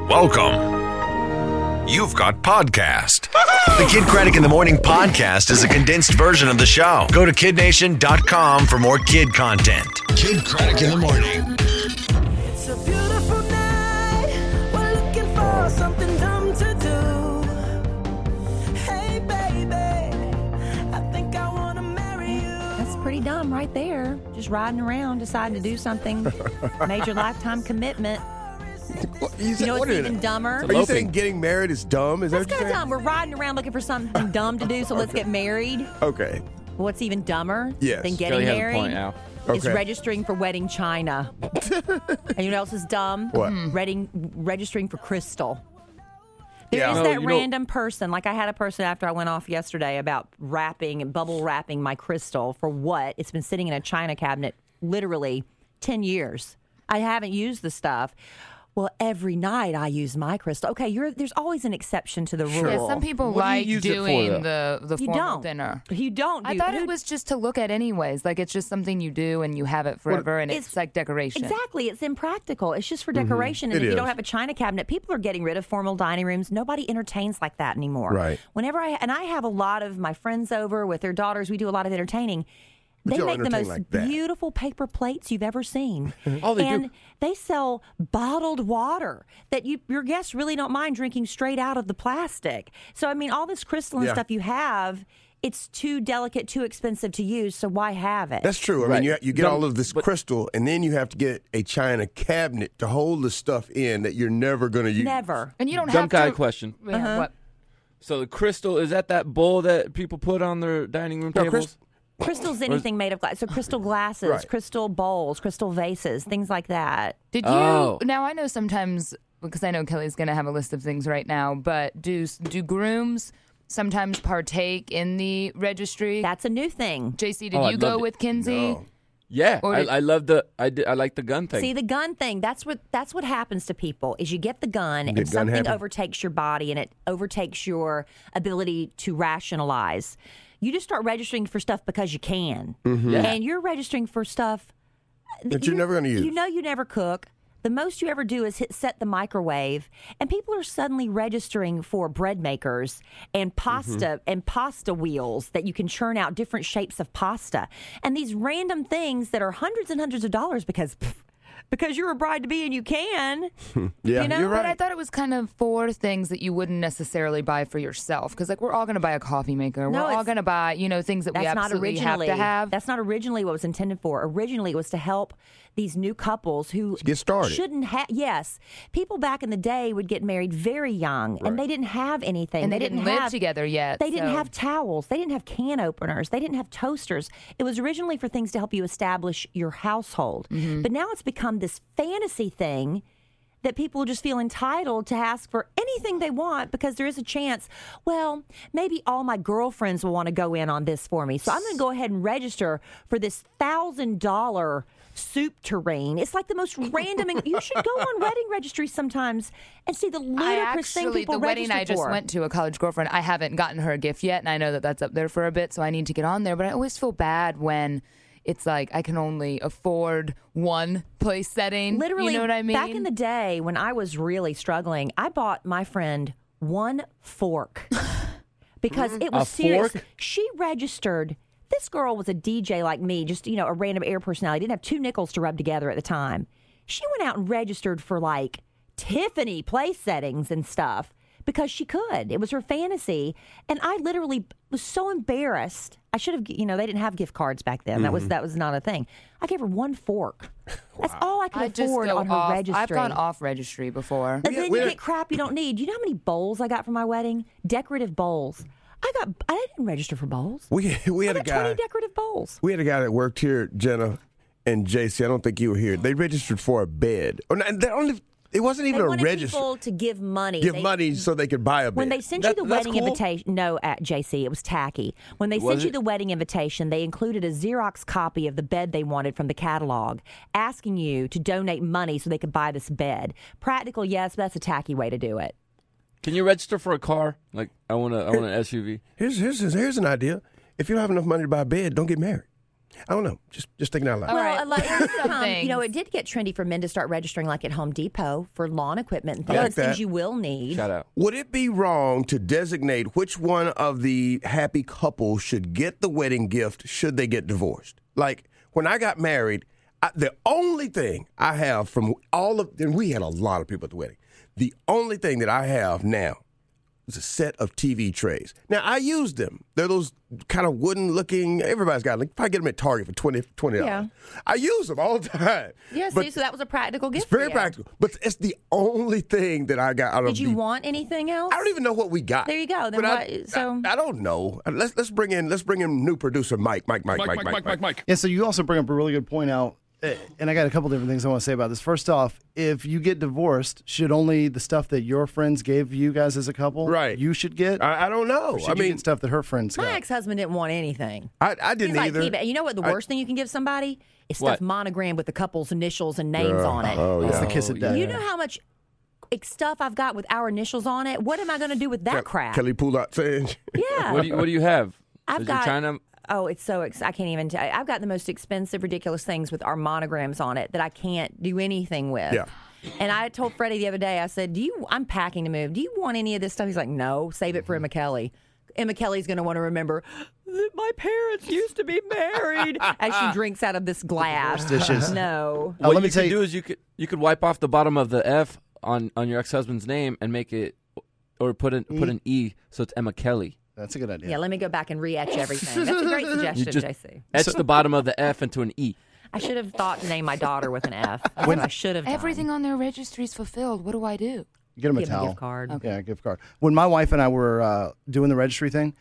Welcome. You've got podcast. The Kid Craddock in the Morning podcast is a condensed version of the show. Go to kidnation.com for more kid content. Kid Craddock in the Morning. It's a beautiful night. We're looking for something dumb to do. Hey, baby, I think I want to marry you. That's pretty dumb right there. Just riding around, deciding to do something. Major lifetime commitment. You know what's even dumber? Are you saying getting married is dumb? Is That's that what kind you're of saying? dumb. We're riding around looking for something dumb to do, so let's get married. Okay. What's even dumber Yes. than getting Kelly has a married point, Al. is Okay. registering for wedding china. And you know what else is dumb? What? Registering for crystal. There Yeah. is No, that you know- random person, like I had a person after I went off yesterday about bubble wrapping my crystal for what? It's been sitting in a china cabinet literally 10 years. I haven't used the stuff. Well, every night I use my crystal. Okay, there's always an exception to the rule. Yeah, some people What do you like use it for, doing though? the You formal don't. dinner. You don't. I do- thought who- it was just to look at anyways. Like it's just something you do and you have it forever and it's like decoration. Exactly. It's impractical. It's just for decoration. And It if you don't is. have a china cabinet, people are getting rid of formal dining rooms. Nobody entertains like that anymore. Right. Whenever I have a lot of my friends over with their daughters, we do a lot of entertaining. But They you don't make the entertain most like that. beautiful paper plates you've ever seen. Oh, they do. and they sell bottled water that your guests really don't mind drinking straight out of the plastic. So, I mean, all this crystal and Yeah. stuff you have, it's too delicate, too expensive to use, so why have it? That's true. I Right. mean, you get Dumb- all of this but- crystal, and then you have to get a china cabinet to hold the stuff in that you're never going to use. Never. And you don't Dumb have guy to. question. Yeah, what? So the crystal, is that bowl that people put on their dining room No, tables? Crystal's anything made of glass. So crystal glasses, Right. crystal bowls, crystal vases, things like that. Did you? Oh. Now I know sometimes because I know Kelly's going to have a list of things right now. But do grooms sometimes partake in the registry? That's a new thing. JC, did Oh, I you go loved it. with Kinsey? No. Yeah, Or did- I like the gun thing. See, the gun thing, that's what happens to people is you get the gun Get and gun something happy. overtakes your body and it overtakes your ability to rationalize. You just start registering for stuff because you can. Yeah. And you're registering for stuff That you're never gonna use. You know you never cook. The most you ever do is set the microwave, and people are suddenly registering for bread makers and pasta and pasta wheels that you can churn out different shapes of pasta, and these random things that are hundreds and hundreds of dollars because you're a bride to be and you can. Yeah, You know, you're But I right. thought it was kind of for things that you wouldn't necessarily buy for yourself. Because, like, we're all going to buy a coffee maker. No, we're all it's- going to buy, things that we That's not absolutely originally. have to have. That's not originally what it was intended for. Originally, it was to help these new couples who Get started. shouldn't have. Yes, people back in the day would get married very young, and they didn't have anything. And they didn't live have, together yet, They didn't so- have towels. They didn't have can openers. They didn't have toasters. It was originally for things to help you establish your household. Mm-hmm. But now it's become this fantasy thing that people just feel entitled to ask for anything they want because there is a chance, well, maybe all my girlfriends will want to go in on this for me. So I'm going to go ahead and register for this $1,000 soup tureen. It's like the most random. You should go on wedding registry sometimes and see the ludicrous thing people the wedding register I just for. went to, a college girlfriend, I haven't gotten her a gift yet, and I know that that's up there for a bit, so I need to get on there. But I always feel bad when it's like I can only afford one place setting. Literally, you know what I mean? back in the day when I was really struggling, I bought my friend one fork because it was A serious. fork? She registered. This girl was a DJ like me, just a random air personality. Didn't have 2 nickels to rub together at the time. She went out and registered for like Tiffany place settings and stuff because she could. It was her fantasy, and I literally was so embarrassed. I should have, they didn't have gift cards back then. That was not a thing. I gave her one fork. That's all I could I just afford go on her off. registry. I've gone off registry before. And then you get crap you don't need. You know how many bowls I got for my wedding? Decorative bowls. I didn't register for bowls. We had I a got 20 guy. decorative bowls. We had a guy that worked here, Jenna and JC. I don't think you were here. They registered for a bed. Or not, it wasn't They even a wanted register. people to give money. Give money so they could buy a bed. When they sent you the That's wedding cool. invitation, no, at JC, it was tacky. When they Was sent you it? the wedding invitation, they included a Xerox copy of the bed they wanted from the catalog, asking you to donate money so they could buy this bed. Practical, yes, but that's a tacky way to do it. Can you register for a car? Like I want an SUV. Here's an idea. If you don't have enough money to buy a bed, don't get married. I don't know. Just thinking out loud. All right. Well, like, Some it did get trendy for men to start registering like at Home Depot for lawn equipment and things, I like that. things you will need. Shout out. Would it be wrong to designate which one of the happy couples should get the wedding gift should they get divorced? Like, when I got married, the only thing I have from and we had a lot of people at the wedding, the only thing that I have now is a set of TV trays. Now, I use them. They're those kind of wooden-looking, everybody's got them. You probably get them at Target for $20. Yeah. I use them all the time. Yeah, But see, so that was a practical gift. it's very for you. practical. But it's the only thing that I got out of Did you want anything else? I don't even know what we got. There you go. Then But what? I don't know. Let's bring in new producer Mike. Mike. Yeah, so you also bring up a really good point out, and I got a couple different things I want to say about this. First off, if you get divorced, should only the stuff that your friends gave you guys as a couple, Right. you should get? I don't know. Or should you get stuff that her friends My got? ex-husband didn't want anything. I didn't He's like, either. keep it. You know what the worst thing you can give somebody is stuff What? monogrammed with the couple's initials and names on it. Oh, That's yeah. the kiss of death. You know how much stuff I've got with our initials on it? What am I going to do with that crap? Kelly pulled out saying, Yeah. What do you have? I've Is got. it China? Oh, it's so I can't even tell you. I've got the most expensive, ridiculous things with our monograms on it that I can't do anything with. Yeah. And I told Freddie the other day, I said, I'm packing to move. Do you want any of this stuff? He's like, no, save it for Emma Kelly. Emma Kelly's going to want to remember that my parents used to be married as she drinks out of this glass. Superstitious. No. What let me you tell could you- do is you could wipe off the bottom of the F on your ex-husband's name and make it, or put an E, so it's Emma Kelly. That's a good idea. Yeah, let me go back and re-etch everything. That's a great suggestion, just- JC. Etch the bottom of the F into an E. I should have thought to name my daughter with an F. That's what I should have done. Everything on their registry is fulfilled. What do I do? Get them a Give them a towel. gift card. Yeah, a gift card. When my wife and I were doing the registry thing,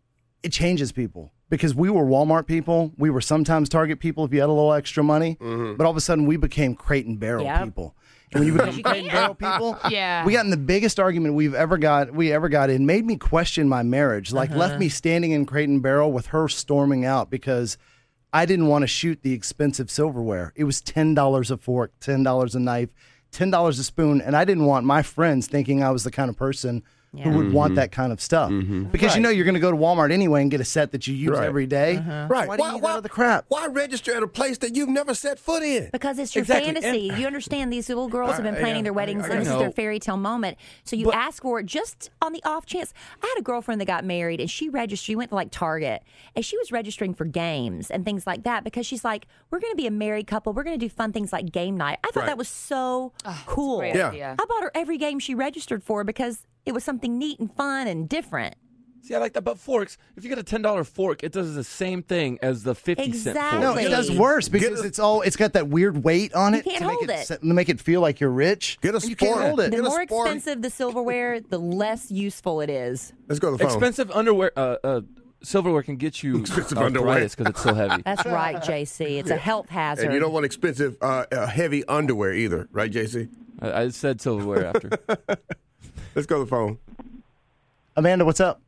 it changes people because we were Walmart people. We were sometimes Target people if you had a little extra money. But all of a sudden, we became Crate and Barrel Yep. people. And when you become Crate and Barrel people, Yeah. we got in the biggest argument we ever got in. Made me question my marriage. Like left me standing in Crate and Barrel with her storming out because I didn't want to shoot the expensive silverware. It was $10 a fork, $10 a knife, $10 a spoon, and I didn't want my friends thinking I was the kind of person who would want that kind of stuff. Because you know you're going to go to Walmart anyway and get a set that you use Right. every day. right. Why do you eat out of the crap? Why register at a place that you've never set foot in? Because it's your Exactly. fantasy. You understand these little girls have been planning their weddings, and this is know. their fairy tale moment. So you ask for it just on the off chance. I had a girlfriend that got married, and she registered. She went to like Target, and she was registering for games and things like that because she's like, we're going to be a married couple. We're going to do fun things like game night. I thought Right. that was so cool. Great Yeah. idea. I bought her every game she registered for because it was something neat and fun and different. See, I like that. But forks, if you get a $10 fork, it does the same thing as the 50-cent Exactly. fork. No, it does worse because it's got that weird weight on it. can't to make hold it. To make it feel like you're rich. Get a And you can't sport. hold it. The Get a more sport. expensive the silverware, the less useful it is. Let's go to the phone. Expensive underwear, silverware can get you Expensive underwear. arthritis because it's so heavy. That's right, JC. It's a health hazard. And you don't want expensive, heavy underwear either, right, JC? I said silverware after. Let's go to the phone. Amanda, what's up?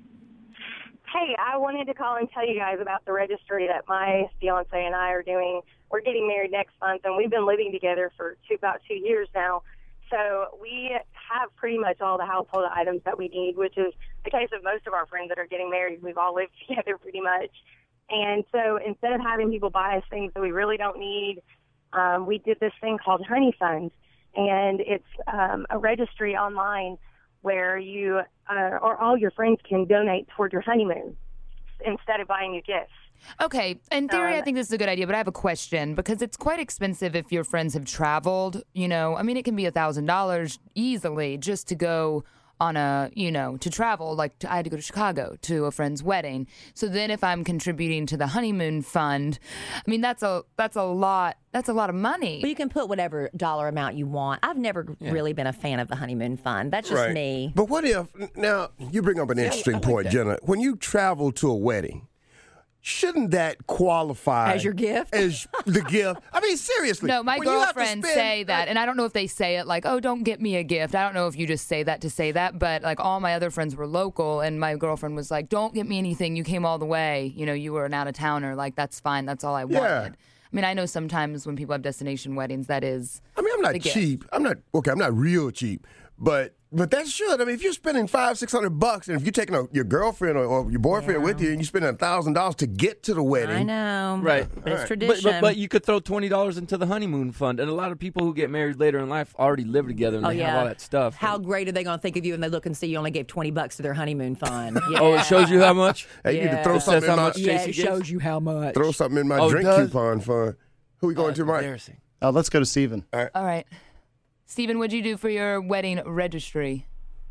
Hey, I wanted to call and tell you guys about the registry that my fiance and I are doing. We're getting married next month, and we've been living together for about 2 years now. So we have pretty much all the household items that we need, which is the case of most of our friends that are getting married. We've all lived together pretty much. And so instead of having people buy us things that we really don't need, we did this thing called Honey Fund. And it's a registry online where you or all your friends can donate toward your honeymoon instead of buying you gifts. Okay, in theory, I think this is a good idea, but I have a question because it's quite expensive if your friends have traveled. You know, I mean, it can be $1,000 easily just to go on to travel. Like I had to go to Chicago to a friend's wedding. So then, if I'm contributing to the honeymoon fund, I mean, that's a lot. That's a lot of money. Well, you can put whatever dollar amount you want. I've never really been a fan of the honeymoon fund. That's just me. But what if, now, you bring up an interesting point, Jenna. When you travel to a wedding, shouldn't that qualify As your gift? As the gift? I mean, seriously. No, my when you have to girlfriends spend, say that, and I don't know if they say it like, "Oh, don't get me a gift." I don't know if you just say that to say that, but like all my other friends were local, and my girlfriend was like, "Don't get me anything. You came all the way. You know, you were an out of towner. Like that's fine. That's all I wanted." Yeah. I mean, I know sometimes when people have destination weddings, that is. I mean, I'm not the gift. cheap. I'm not real cheap. But that should. I mean, if you're spending $500-600, and if you're taking your girlfriend or your boyfriend with you, and you're spending $1,000 to get to the wedding, I know. Right. But it's tradition. But you could throw $20 into the honeymoon fund, and a lot of people who get married later in life already live together and they have all that stuff. How great are they going to think of you when they look and see you only gave $20 to their honeymoon fund? Yeah. Oh, it shows you how much? Hey, you need to throw something in my it shows you how much. throw something in my Oh, it drink does? coupon fund. Who we going to, Mike? Embarrassing. Let's go to Steven. All right. Stephen, what'd you do for your wedding registry?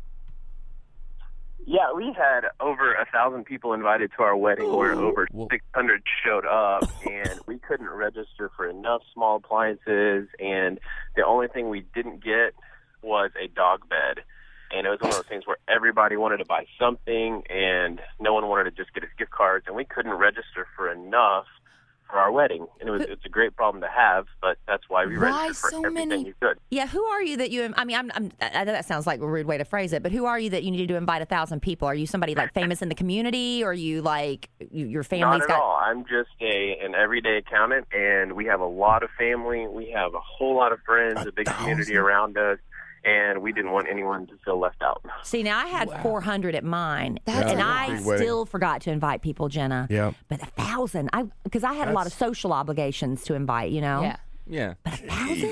Yeah, we had over 1,000 people invited to our wedding where over 600 showed up, and we couldn't register for enough small appliances, and the only thing we didn't get was a dog bed. And it was one of those things where everybody wanted to buy something, and no one wanted to just get us gift cards, and we couldn't register for enough for our wedding. And it's a great problem to have, but that's why we registered for so everything many? you could. Yeah, who are you that you? I mean, I know that sounds like a rude way to phrase it, but who are you that you needed to invite 1,000 people? Are you somebody like famous in the community, or are you like your family's Not at got? all. I'm just an everyday accountant, and we have a lot of family. We have a whole lot of friends, a big community around us, and we didn't want anyone to feel left out. See, now I had 400 at mine, and I Big wedding. still forgot to invite people, Jenna. Yeah. But 1,000, because I had a lot of social obligations to invite. You know. Yeah. Yeah. But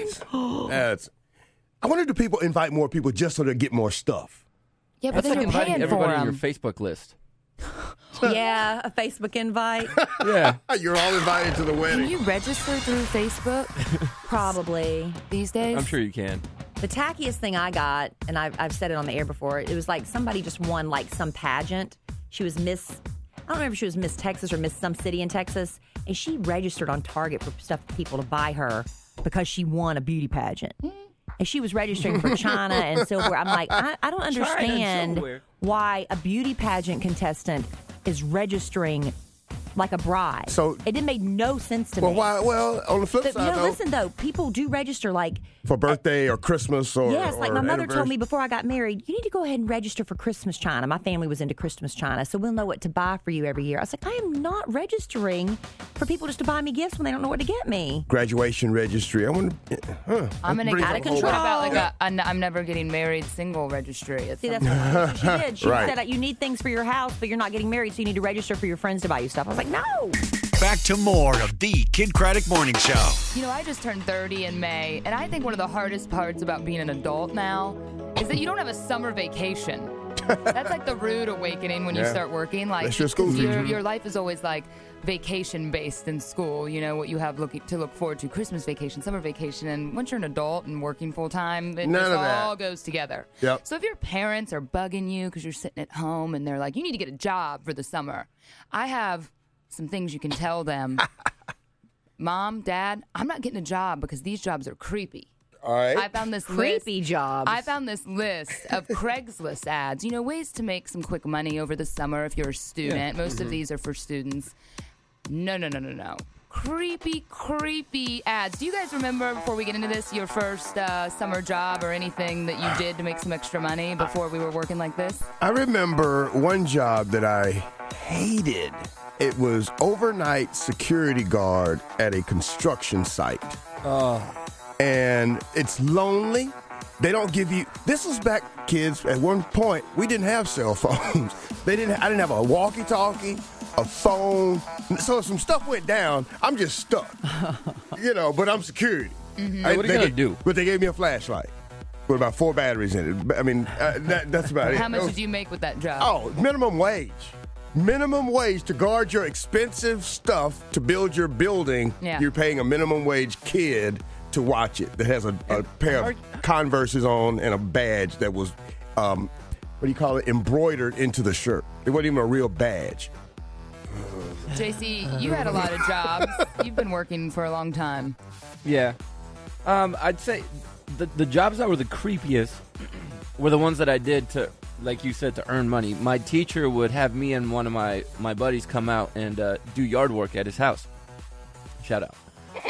1,000. I wonder, do people invite more people just so they get more stuff? Yeah, but That's then like you're inviting paying for everybody on your them. Facebook list. Yeah, a Facebook invite. Yeah. You're all invited to the Can wedding. you register through Facebook Probably. these days? I'm sure you can. The tackiest thing I got, and I've said it on the air before, it was like somebody just won like some pageant. She was Miss, I don't remember if she was Miss Texas or Miss some city in Texas, and she registered on Target for stuff for people to buy her because she won a beauty pageant. And she was registering for China and silverware. I'm like, I don't understand silverware. why a beauty pageant contestant is registering like a bride. So- it didn't make no sense to Well, me. why? Well, on the flip But, side, no, though, listen though, people do register like for birthday or Christmas or yes, like or my mother told anniversary. me before I got married, you need to go ahead and register for Christmas China. My family was into Christmas China, so we'll know what to buy for you every year. I was like, I am not registering for people just to buy me gifts when they don't know what to get me. Graduation registry. I wonder. I'm an brings Out of up a whole- control. What about like I'm never getting married single registry? It's See, that's what she did. She Right. said, you need things for your house, but you're not getting married, so you need to register for your friends to buy you stuff. I was like, no. Back to more of the Kid Craddock Morning Show. You know, I just turned 30 in May, and I think one of the hardest parts about being an adult now is that you don't have a summer vacation. That's like the rude awakening when you Yeah. start working. Like That's your school season. your life is always like vacation based in school. You know what you have to look forward to: Christmas vacation, summer vacation, and once you're an adult and working full time, it None just of that. all goes together. Yep. So if your parents are bugging you because you're sitting at home and they're like, "You need to get a job for the summer," I have some things you can tell them. Mom, Dad, I'm not getting a job because these jobs are creepy. All right. I found this Creepy list. jobs. I found this list of Craigslist ads. You know, ways to make some quick money over the summer if you're a student. Most of these are for students. No. Creepy ads. Do you guys remember, before we get into this, your first summer job or anything that you did to make some extra money before we were working like this? I remember one job that I hated. It was overnight security guard at a construction site. And it's lonely. They don't give you. This was back, kids. At one point, we didn't have cell phones. I didn't have a walkie-talkie, a phone. So if some stuff went down, I'm just stuck. But I'm security. What are you gonna do? But they gave me a flashlight with about 4 batteries in it. I mean, that's about it. How much did you make with that job? Oh, minimum wage. Minimum wage to guard your expensive stuff to build your building. Yeah. You're paying a minimum wage kid to watch it that has a pair of Converses on and a badge that was, embroidered into the shirt. It wasn't even a real badge. JC, you had a lot of jobs. You've been working for a long time. Yeah. I'd say the jobs that were the creepiest were the ones that I did to, like you said, to earn money. My teacher would have me and one of my buddies come out and do yard work at his house. Shout out.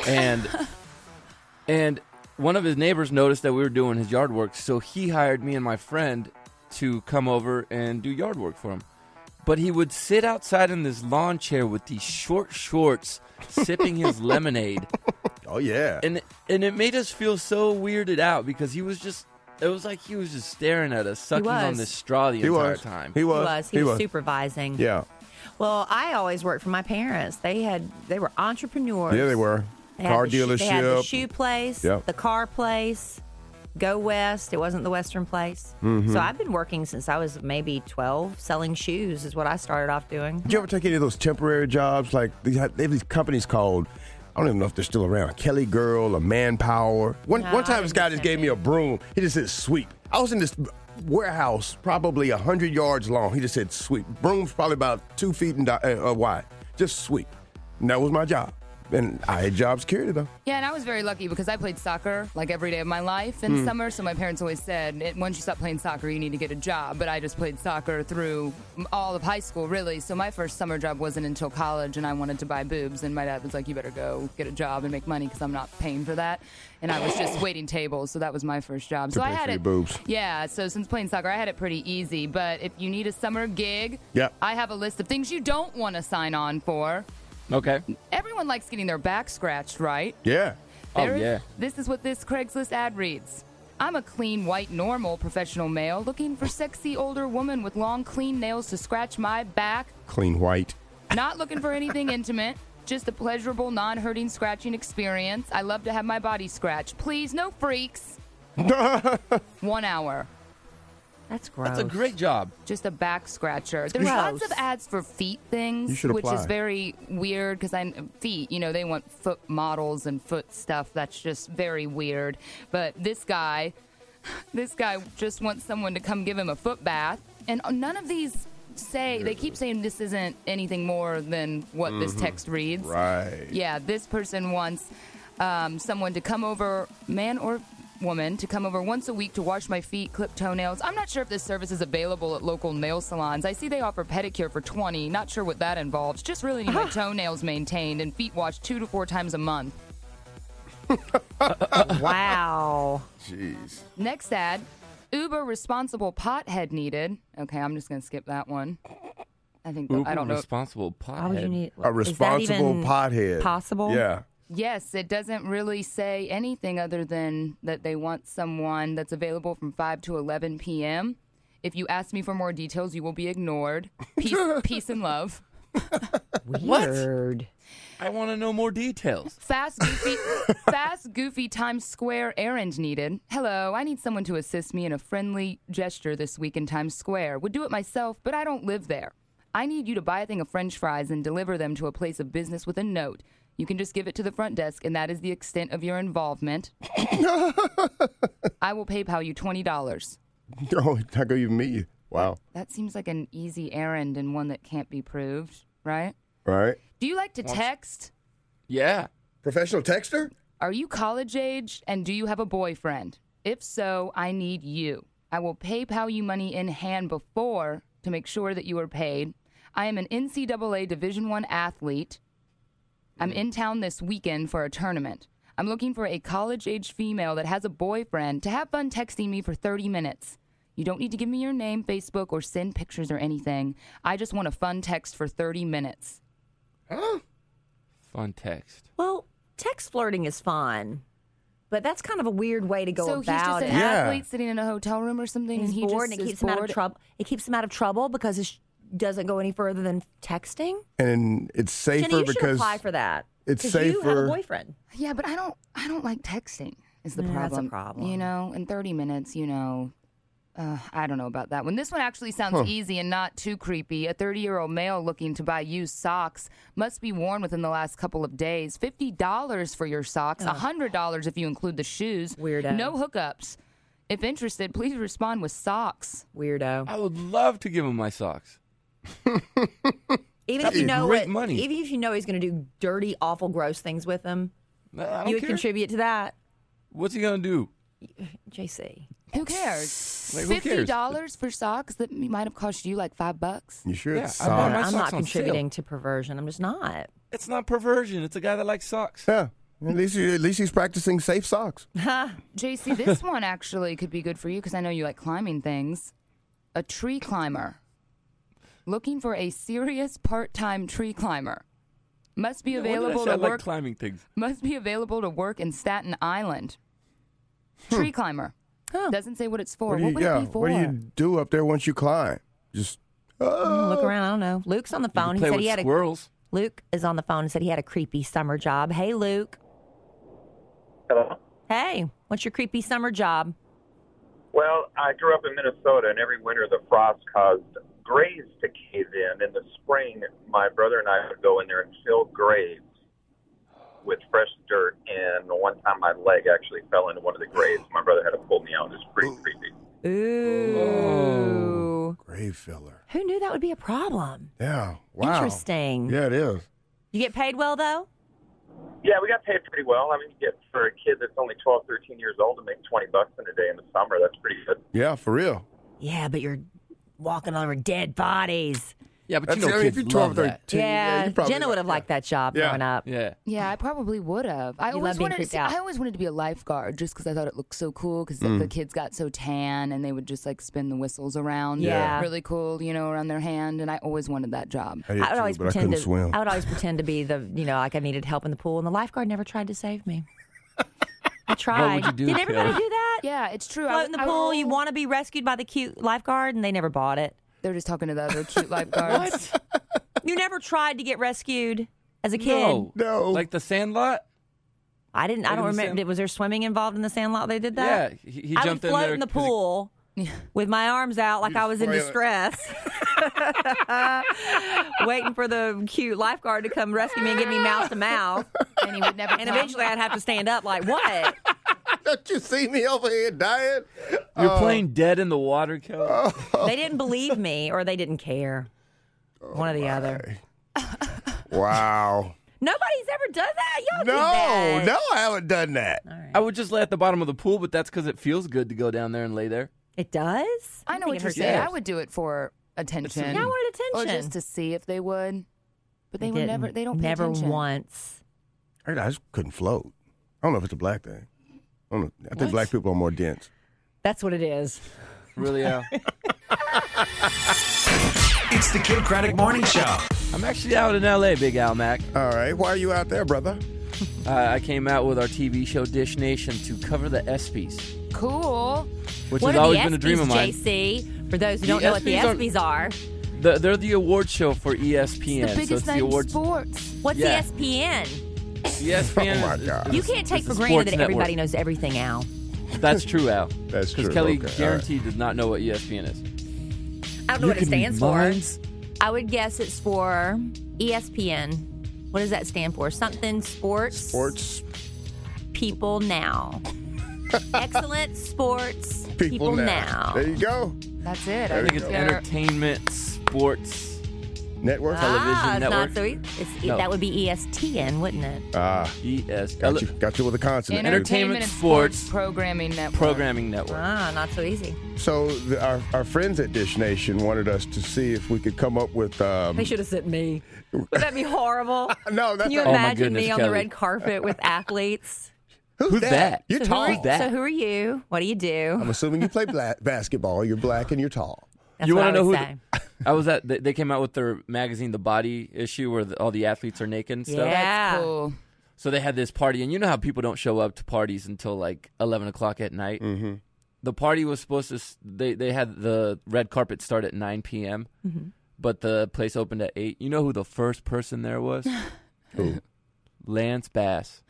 And one of his neighbors noticed that we were doing his yard work, so he hired me and my friend to come over and do yard work for him. But he would sit outside in this lawn chair with these short shorts, sipping his lemonade. Oh, yeah. And it made us feel so weirded out because he was just It was like he was just staring at us, sucking on was. this straw the He entire was. time. He was. He was supervising. Yeah. Well, I always worked for my parents. They were entrepreneurs. Yeah, they were. They had Car the dealership. They had the shoe place, Yep. the car place, Go West. It wasn't the Western place. Mm-hmm. So I've been working since I was maybe 12. Selling shoes is what I started off doing. Did you ever take any of those temporary jobs? Like they have these companies called, I don't even know if they're still around, Kelly Girl or Manpower. One time this guy just gave me a broom. He just said sweep. I was in this warehouse probably 100 yards long. He just said sweep. Broom's probably about 2 feet wide. Just sweep. And that was my job. And I had job security, though. Yeah, and I was very lucky because I played soccer like every day of my life in summer. So my parents always said, once you stop playing soccer, you need to get a job. But I just played soccer through all of high school, really. So my first summer job wasn't until college, and I wanted to buy boobs. And my dad was like, you better go get a job and make money because I'm not paying for that. And I was just waiting tables. So that was my first job. So I pay had for it. your boobs. Yeah, so since playing soccer, I had it pretty easy. But if you need a summer gig, Yep. I have a list of things you don't want to sign on for. Okay. Everyone likes getting their back scratched, right? Yeah. Yeah. This is what this Craigslist ad reads. I'm a clean, white, normal professional male looking for sexy older woman with long, clean nails to scratch my back. Clean white. Not looking for anything intimate. Just a pleasurable, non-hurting scratching experience. I love to have my body scratched. Please, no freaks. 1 hour. That's gross. That's a great job. Just a back scratcher. There's Gross. lots of ads for feet things, You should which is apply. very weird because feet, they want foot models and foot stuff. That's just very weird. But this guy just wants someone to come give him a foot bath. And none of these they keep saying this isn't anything more than what this text reads. Right. Yeah, this person wants someone to come over, man or woman, to come over once a week to wash my feet, clip toenails. I'm not sure if this service is available at local nail salons. I see they offer pedicure for $20. Not sure what that involves. Just really need my toenails maintained and feet washed 2 to 4 times a month. Wow. Jeez. Next ad, Uber responsible pothead needed. Okay, I'm just going to skip that one. I think I don't know. Responsible pothead. Why would you need A responsible pothead. Possible? Yeah. Yes, it doesn't really say anything other than that they want someone that's available from 5 to 11 p.m. If you ask me for more details, you will be ignored. Peace and love. Weird. I want to know more details. Fast, goofy Times Square errand needed. Hello, I need someone to assist me in a friendly gesture this week in Times Square. Would do it myself, but I don't live there. I need you to buy a thing of French fries and deliver them to a place of business with a note. You can just give it to the front desk, and that is the extent of your involvement. I will PayPal you $20. Oh, not gonna even meet you. Wow. That seems like an easy errand and one that can't be proved, right? Right. Do you like to text? Yeah. Professional texter? Are you college age and do you have a boyfriend? If so, I need you. I will PayPal you money in hand before to make sure that you are paid. I am an NCAA Division I athlete. I'm in town this weekend for a tournament. I'm looking for a college-age female that has a boyfriend to have fun texting me for 30 minutes. You don't need to give me your name, Facebook, or send pictures or anything. I just want a fun text for 30 minutes. Fun text. Well, text flirting is fun, but that's kind of a weird way to go So he's about just it. an Yeah. athlete sitting in a hotel room or something, He's and he bored, just and it is keeps him out of bored. trouble. It keeps him out of trouble because it doesn't go any further than texting. And it's safer Jenny, you should because apply for that. it's 'Cause you have a safer. boyfriend. Yeah, but I don't like texting. Is the Yeah, problem? that's a problem. In 30 minutes, I don't know about that one. This one actually sounds easy and not too creepy. A 30-year-old male looking to buy used socks must be worn within the last couple of days. $50 for your socks, $100 if you include the shoes. Weirdo. No hookups. If interested, please respond with socks. Weirdo. I would love to give him my socks. Even That'd if you be know great money. even if you know he's going to do dirty, awful, gross things with him, I don't you would care. contribute to that. What's he gonna do? JC. Who cares? Like, who cares? $50 for socks that might have cost you like $5. You sure Yeah, it's I bought socks? my I'm socks not on contributing to perversion. I'm just not. It's not perversion. It's a guy that likes socks. Yeah. At least he's practicing safe socks. JC, this one actually could be good for you because I know you like climbing things. A tree climber. Looking for a serious part-time tree climber. Must be When did I available say I to like work. climbing things. Must be available to work in Staten Island. Tree climber. Doesn't say what it's for. What do you, would it be for? what do you do up there once you climb? Just Look around. I don't know. Luke's on the phone. He Play said with he had squirrels. Luke is on the phone and said he had a creepy summer job. Hey, Luke. Hello. Hey, what's your creepy summer job? Well, I grew up in Minnesota, and every winter the frost caused graves to cave in. In the spring, my brother and I would go in there and fill graves with fresh dirt. And one time my leg actually fell into one of the graves. My brother had to pull me out. It was pretty creepy. Ooh. grave filler. Who knew that would be a problem? Yeah. Wow. Interesting. Yeah, it is. You get paid well, though? Yeah, we got paid pretty well. I mean, you get for a kid that's only 12, 13 years old to make $20 in a day in the summer. That's pretty good. Yeah, for real. Yeah, but you're walking over dead bodies. Yeah, but That's, you know I mean, kids if you're love 12, that. 13, Yeah, you probably Jenna would have liked that job Yeah. growing up. Yeah. Yeah, I probably would have. I You always love being wanted to creeped see, out. I always wanted to be a lifeguard just because I thought it looked so cool because the kids got so tan and they would just like spin the whistles around. Yeah. Really cool, around their hand. And I always wanted that job. I did I would too, always but I pretend couldn't to. swim. I would always pretend to be the, like I needed help in the pool, and the lifeguard never tried to save me. I tried. would you do, Did everybody Kelly? do that? Yeah, it's true. Float in the pool. You want to be rescued by the cute lifeguard, and they never bought it. They're just talking to the other cute lifeguards. You never tried to get rescued as a kid. No. Like the Sandlot? I didn't. I Like don't in the remember. Was there swimming involved in the Sandlot? They did that. Yeah. He I would jumped in float there. in the 'cause he- pool with my arms out like I was in flail it. distress, waiting for the cute lifeguard to come rescue me and get me mouth to mouth. And he would never And eventually, I'd have to stand up. Like what? Don't you see me over here dying? You're playing dead in the water, Kelly. They didn't believe me, or they didn't care. One or the other. Wow. Nobody's ever done that. Y'all did No, that. no, I haven't done that. I would just lay at the bottom of the pool, but that's because it feels good to go down there and lay there. It does. I know think what it you're hurts saying. your- I would do it for attention. Yeah, I wanted Or attention. just to see if they would. But they would didn't. never, they don't pay Never attention. once. I just couldn't float. I don't know if it's a black thing. I don't know. I think black people are more dense. That's what it is. Really, Al? It's the Kid Craddock Morning Show. I'm actually out in L.A., Big Al Mac. All right. Why are you out there, brother? I came out with our TV show Dish Nation to cover the ESPYs, Cool. which What has are always the been a dream of ESPYs, mine. JC? For those who The don't know what the ESPYs are- ESPYs are, They're the award show for ESPN. It's the so biggest it's the night in award. sports. what's Yeah. ESPN? ESPN. Oh, my is- God. You is- can't take is for the granted sports that everybody network. knows everything, Al. That's true, Al. That's true. Because Kelly Okay, all right. guaranteed does not know what ESPN is. I don't know what it can read stands for. minds. I would guess it's for ESPN. What does that stand for? Something sports. Sports People now. Excellent sports people now. There you go. That's it. I think it's they're- entertainment, sports. Network. Television it's network? not so easy. No. That would be ESTN, wouldn't it? ES. Got you with a consonant. Entertainment, and sports, Programming Network. Programming network. Not so easy. So our friends at Dish Nation wanted us to see if we could come up with. They should have sent me. Would that be horrible? No, that's Can you not. Oh, my imagine goodness, me on the Kelly. red carpet with athletes? Who's that? You're So who are- tall. that? So who are you? What do you do? I'm assuming you play basketball. You're black and you're tall. That's You what want I to know would who? say. I was at. They came out with their magazine, The Body issue, where all the athletes are naked and stuff. Yeah. That's cool. So they had this party, and you know how people don't show up to parties until like 11 o'clock at night. Mm-hmm. The party was supposed to. They had the red carpet start at 9 p.m., but the place opened at 8. You know who the first person there was? Who? Lance Bass.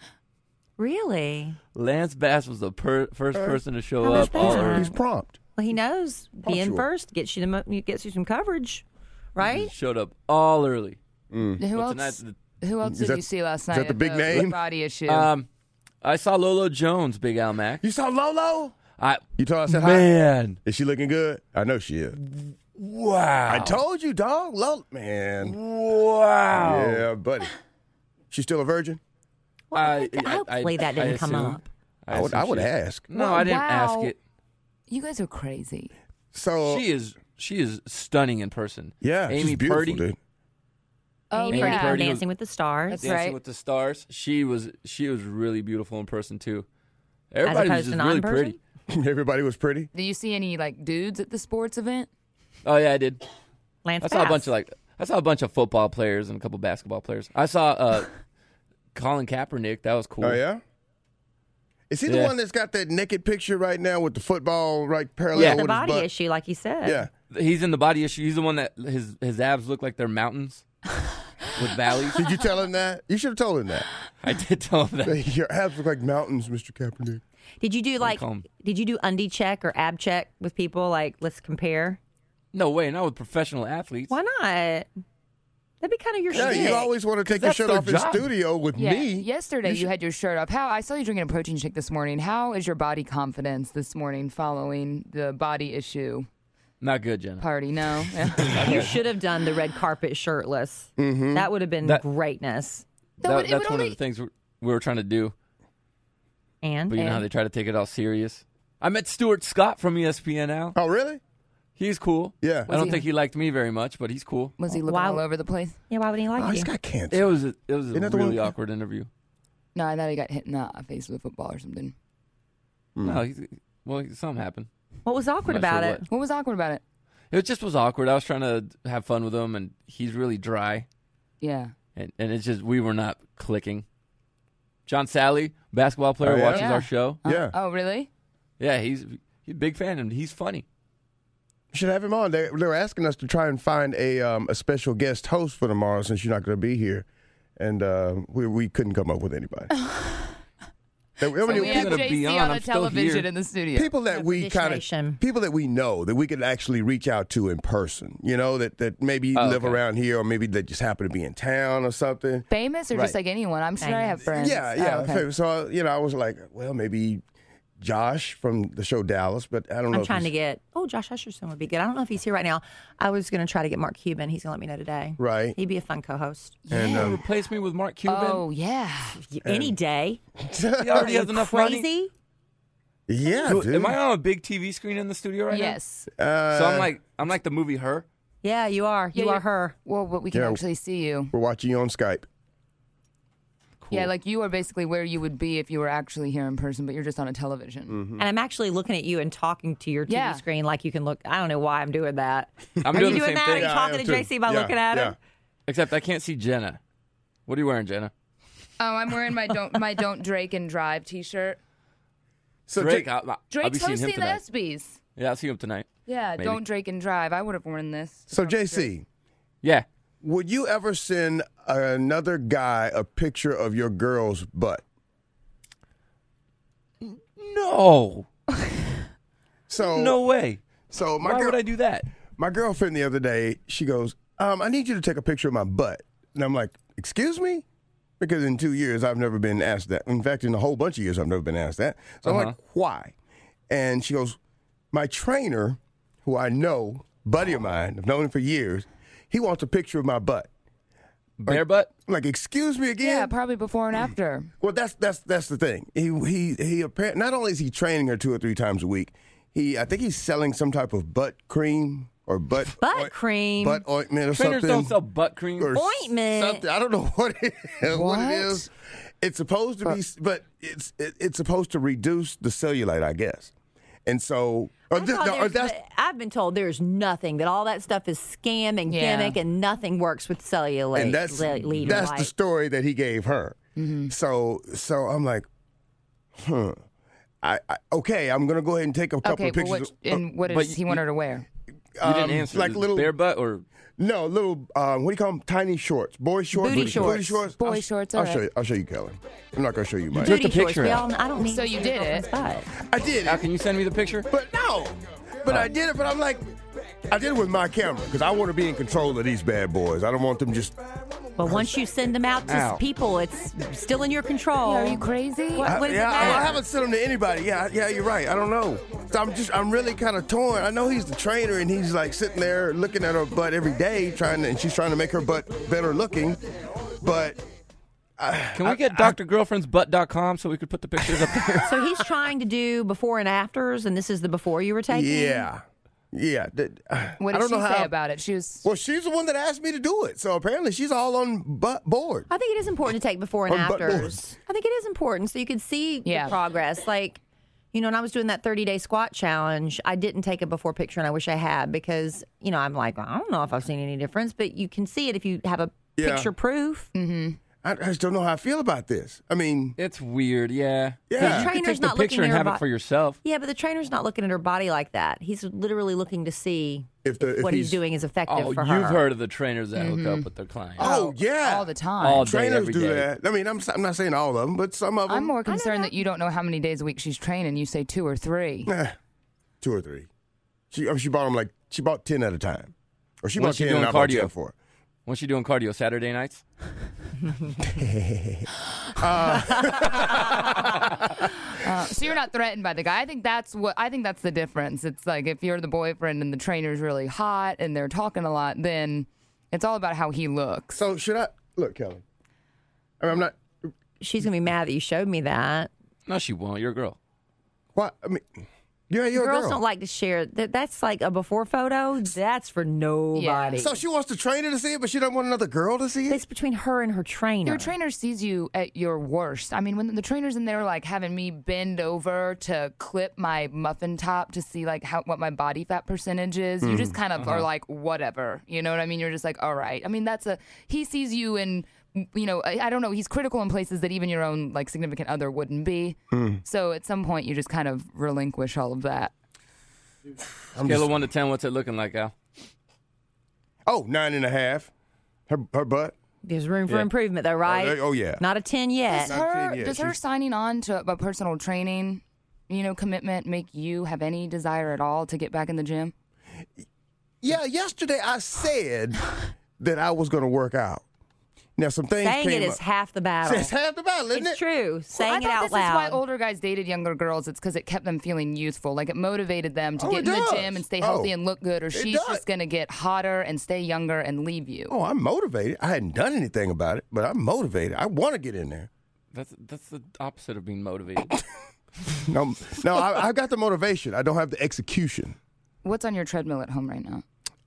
Really? Lance Bass was the first person to show How up. much all better? early. He's prompt. Well, he knows being Punctual. first gets you some coverage, right? Showed up all early. Who But else? tonight's Who else Is did that- you see last is night? that the at big name? Body issue. I saw Lolo Jones, Big Al Mac. You saw Lolo? I You told us that hi? man, Is she looking good? I know she is. wow! I told you, dog. Lolo, man. Wow! Yeah, buddy. She's still a virgin? Hopefully that didn't come assume- up. I would assume she- ask. No, I didn't ask it. You guys are crazy. So She is stunning in person. yeah, Amy she's beautiful, Purdy, dude. Oh, Amy yeah. Purdy from Purdy was- Dancing with the Stars. That's Dancing right. with the Stars. She was really beautiful in person too. As Everybody was opposed just to really non-person? pretty. Everybody was pretty. Do you see any like dudes at the sports event? Oh yeah, I did. Lance I saw a Bass. bunch of football players and a couple basketball players. I saw Colin Kaepernick. That was cool. Oh yeah. Is he the Yeah. one that's got that naked picture right now with the football right parallel Yeah. with The his body butt? issue, like you said. Yeah. He's in the body issue. He's the one that his abs look like they're mountains with valleys. Did you tell him that? You should have told him that. I did tell him that. Your abs look like mountains, Mr. Kaepernick. Did you do like? call 'em. Did you do undie check or ab check with people? Like, let's compare. No way, not with professional athletes. Why not? That'd be kind of your Yeah, shtick. you always want to take your that's shirt their off in job. studio with Yeah. me. Yesterday you had your shirt up. I saw you drinking a protein shake this morning. How is your body confidence this morning following the body issue Not good, Jenna. party? No. You should have done the red carpet shirtless. Mm-hmm. That would have been That- greatness. That's one of the things we were trying to do. And But you know how they try to take it all serious. I met Stuart Scott from ESPN now. Oh, really? He's cool. Yeah. I don't he- think he liked me very much, but he's cool. Was he looking Why- all over the place? yeah, why would he like Oh, you? he's got cancer. It was a that the one- really awkward interview. No, I thought he got hit in the face with a football or something. No, something happened. What was awkward I'm not sure about what. it? What was awkward about it? It just was awkward. I was trying to have fun with him, and he's really dry, Yeah. and it's just we were not clicking. John Sally, basketball player, Oh, yeah? watches Yeah. our show. Yeah. Oh, really? Yeah, he's a big fan, and he's funny. You should have him on. They were asking us to try and find a special guest host for tomorrow since you're not going to be here, and we couldn't come up with anybody. So we have gonna be JC on. on I'm the still television here. in the studio. people that we British kind Nation. of people that we know that we could actually reach out to in person. You know that maybe live okay. around here or maybe they just happen to be in town or something. Famous or just Right. like anyone? I'm sure I have friends. Yeah, Oh, okay. So I was like, well, maybe Josh from the show Dallas, but I don't know. I'm if trying to he's- get. Oh, Josh Usherson would be good. I don't know if he's here right now. I was going to try to get Mark Cuban. He's going to let me know today. Right. He'd be a fun co-host. And Replace me with Mark Cuban. Oh, yeah. Any day. He already has enough money. Crazy. yeah, Dude, dude. am I on a big TV screen in the studio right Yes. now? So I'm like the movie Her. Yeah, you are. Yeah, you are you're- her. Well, but we can Yeah. actually see you. We're watching you on Skype. Yeah, like you are basically where you would be if you were actually here in person, but you're just on a television. Mm-hmm. And I'm actually looking at you and talking to your TV Yeah. screen like you can look. I don't know why I'm doing that. I'm Are doing you the doing same that? thing. Are you Yeah, I talking am to too. JC by Yeah, looking at him? Except I can't see Jenna. What are you wearing, Jenna? Oh, I'm wearing my don't Drake and Drive T-shirt. So Drake. J- I'll be Drake's seeing him hosting the tonight. ESPYs. Yeah, I'll see him tonight. Yeah, Maybe. don't Drake and Drive. I would have worn this. so JC, Yeah. would you ever send another guy a picture of your girl's butt? No. So No way. So my Why girl, would I do that? my girlfriend the other day, she goes, I need you to take a picture of my butt. And I'm like, excuse me? Because in 2 years, I've never been asked that. In fact, in a whole bunch of years, I've never been asked that. So I'm like, why? And she goes, my trainer, who I know, buddy of mine, I've known him for years, he wants a picture of my butt. Bare butt? I'm like, excuse me again? Yeah, probably before and after. Well, that's the thing. He apparently not only is he training her 2 or 3 times a week, I think he's selling some type of butt cream or butt cream, butt ointment or Trainers something. don't sell butt cream. or Ointment. something. I don't know what it What? is. It's supposed to be, but it's supposed to reduce the cellulite, I guess. And so, I've been told there's nothing, that all that stuff is scam and Yeah. gimmick and nothing works with cellulite. and that's Leader-like. the story that he gave her. So I'm like, okay, I'm gonna go ahead and take a couple Okay, of well, pictures. what but does he want her to wear? You didn't answer. like Is it little- bare butt or No, little. What do you call them? Tiny shorts, boy shorts, Booty shorts. Booty shorts. Boy I'll- shorts, I'll all show right. you. I'll show you, Kelly. I'm not gonna show you mine. Took Booty the shorts. picture We out. all, I don't need So to you see did your it. girlfriend's butt. I did How it, can you send me the picture? but no. But I did it. But I'm like, I did it with my camera because I want to be in control of these bad boys. I don't want them just. But once you send them out to Ow. people, it's still in your control. Are you crazy? What does it yeah, I matter? haven't sent them to anybody. Yeah, you're right. I don't know. So I'm really kind of torn. I know he's the trainer and he's like sitting there looking at her butt every day, and she's trying to make her butt better looking. But Can we get drgirlfriendsbutt.com so we could put the pictures up there? So he's trying to do before and afters, and this is the before you were taking? yeah. What I did don't she know say how. about it? She was. Well, she's the one that asked me to do it, so apparently she's all on board. I think it is important to take before and On butt afters. boards. I think it is important so you can see Yeah. the progress. Like, you know, when I was doing that 30-day squat challenge, I didn't take a before picture, and I wish I had because, you know, I'm like, I don't know if I've seen any difference, but you can see it if you have a Yeah. picture proof. Mm-hmm. I just don't know how I feel about this. I mean, It's weird, yeah. Yeah. You The can trainer's take the not looking picture and at her have it bo- for yourself. Yeah, but the trainer's not looking at her body like that. He's literally looking to see if what he's doing is effective Oh, for you've her. heard of the trainers that hook up with their clients. Oh, yeah. All the time. All day, Trainers every do day. that. I mean, I'm not saying all of them, but some of them. I'm more concerned that you don't know how many days a week she's training. You say 2 or 3. 2 or 3. She bought them she bought 10 at a time, or she When's bought she 10 doing and I bought cardio? 10 for her. When's she doing cardio? Saturday nights? So you're not threatened by the guy. I think that's the difference. It's like if you're the boyfriend and the trainer's really hot and they're talking a lot, then it's all about how he looks. So should I look, Kelly? I mean, I'm not. She's gonna be mad that you showed me that. No, she won't. You're a girl. What? I mean, you're a Girls girl. don't like to share. That's like a before photo. That's for nobody. So she wants the trainer to see it, but she don't want another girl to see it. It's between her and her trainer. Your trainer sees you at your worst. I mean, when the trainer's in there, like having me bend over to clip my muffin top to see like what my body fat percentage is, you just kind of are like, whatever. You know what I mean? You're just like, all right. I mean, he sees you in. You know, I don't know. He's critical in places that even your own like significant other wouldn't be. So at some point, you just kind of relinquish all of that. Scale of 1 to 10, what's it looking like, Al? Oh, 9.5. Her butt. There's room for Yeah. improvement, though, right? Oh, yeah. Not a 10 yet. Does her signing on to a personal training, commitment make you have any desire at all to get back in the gym? Yeah, yesterday I said that I was going to work out. Now, some things Saying came it is up. half the battle. It's half the battle, isn't It's it? true. Saying it I thought out this is why loud. older guys dated younger girls. It's because it kept them feeling youthful. Like it motivated them to Oh, get it in the does. gym and stay healthy Oh, and look good, or it she's does. just going to get hotter and stay younger and leave you. Oh, I'm motivated. I hadn't done anything about it, but I'm motivated. I want to get in there. That's the opposite of being motivated. No, I got the motivation. I don't have the execution. What's on your treadmill at home right now?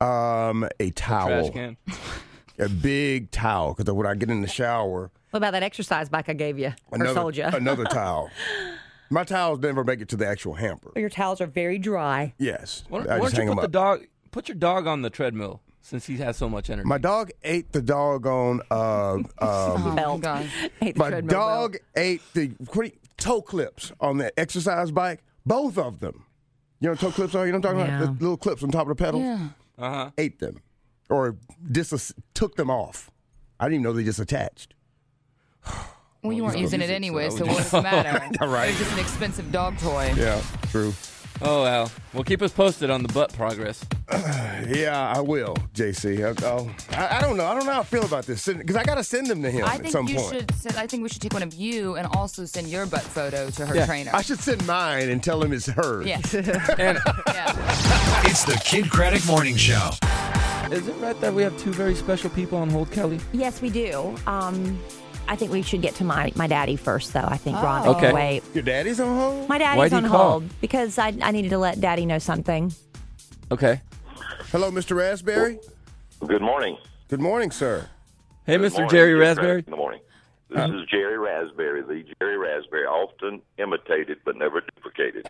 A towel. Trash can. A big towel, because when I get in the shower, What about that exercise bike I gave you or sold you? another towel. My towels never make it to the actual hamper. Your towels are very dry. Yes. Why I don't just you hang 'em put the up. dog? Put your dog on the treadmill since he has so much energy. My dog ate the doggone. Oh, Belt. God. Hate the My treadmill dog belt. ate the toe clips on that exercise bike. Both of them. You know what toe clips are? You know what I'm talking Yeah. about? The little clips on top of the pedals. Yeah. Ate them, or took them off. I didn't even know they just attached. Well, you weren't you using use it it, anyway, so so that what would- does it matter? Right. It was just an expensive dog toy. Yeah, true. Oh, Al. Well, keep us posted on the butt progress. Yeah, I will, JC. I don't know. I don't know how I feel about this because I got to send them to him I at think some you point. I think we should take one of you and also send your butt photo to her Yeah. trainer. I should send mine and tell him it's hers. Yes. And Yeah. It's the Kid Craddock Morning Show. is it right that we have 2 very special people on hold, Kelly? Yes, we do. I think we should get to my daddy first, though. I think Ron. Okay. Wait. Your daddy's on hold? My daddy's Why'd he on call? hold because I needed to let daddy know something. Okay. Hello, Mr. Raspberry. Good morning. Good morning, sir. Hey, Good Mr. morning, Jerry Kid Raspberry. Craddock in the morning. This is Jerry Raspberry, the Jerry Raspberry, often imitated but never duplicated.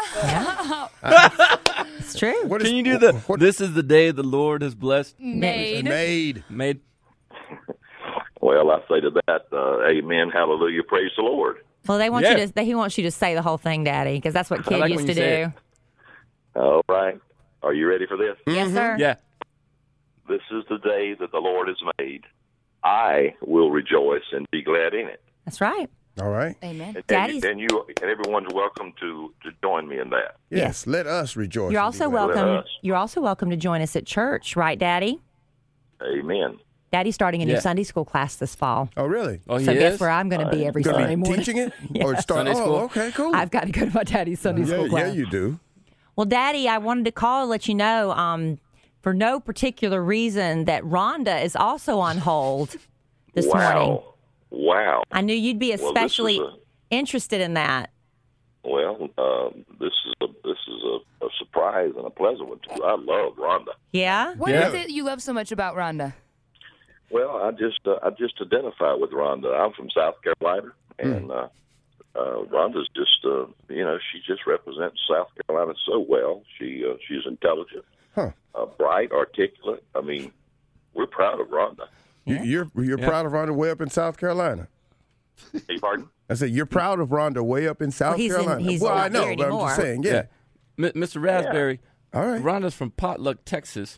It's true. What is- Can you do the what- "This is the day the Lord has blessed"? Made. Made. Well, I say to that, amen, hallelujah, praise the Lord. Well, they want Yeah. you to. He wants you to say the whole thing, Daddy, because that's what Kid like used when to you say do. All right. Are you ready for this? Yes, sir. Yeah. This is the day that the Lord has made. I will rejoice and be glad in it. That's right. All right. Amen. Daddy's- And everyone's welcome to join me in that. Yes. Let us rejoice. You're and also be glad. Let welcome. us. You're also welcome to join us at church, right, Daddy? Amen. Daddy's starting a new Yeah. Sunday school class this fall. Oh, really? Oh, he So guess is? where I'm going to be every Gonna Sunday be morning. teaching it? Yeah. Or start? Sunday school? Oh, okay, cool. I've got to go to my daddy's Sunday school yeah, class. you do. Well, Daddy, I wanted to call and let you know, for no particular reason, that Rhonda is also on hold this morning. Wow. I knew you'd be Well, this especially is a- interested in that. Well, this is a surprise and a pleasant one too. I love Rhonda. Yeah? What Yeah. is it you love so much about Rhonda? Well, I just identify with Rhonda. I'm from South Carolina, and Rhonda's just she just represents South Carolina so well. She's intelligent, Huh. bright, articulate. I mean, we're proud of Rhonda. You're proud of Rhonda way up in South Carolina. Hey, pardon? I said you're proud of Rhonda way up in South Carolina. He's well, not I know, there but I'm anymore. just saying, yeah. Mr. Raspberry. All right. Rhonda's from Potluck, Texas.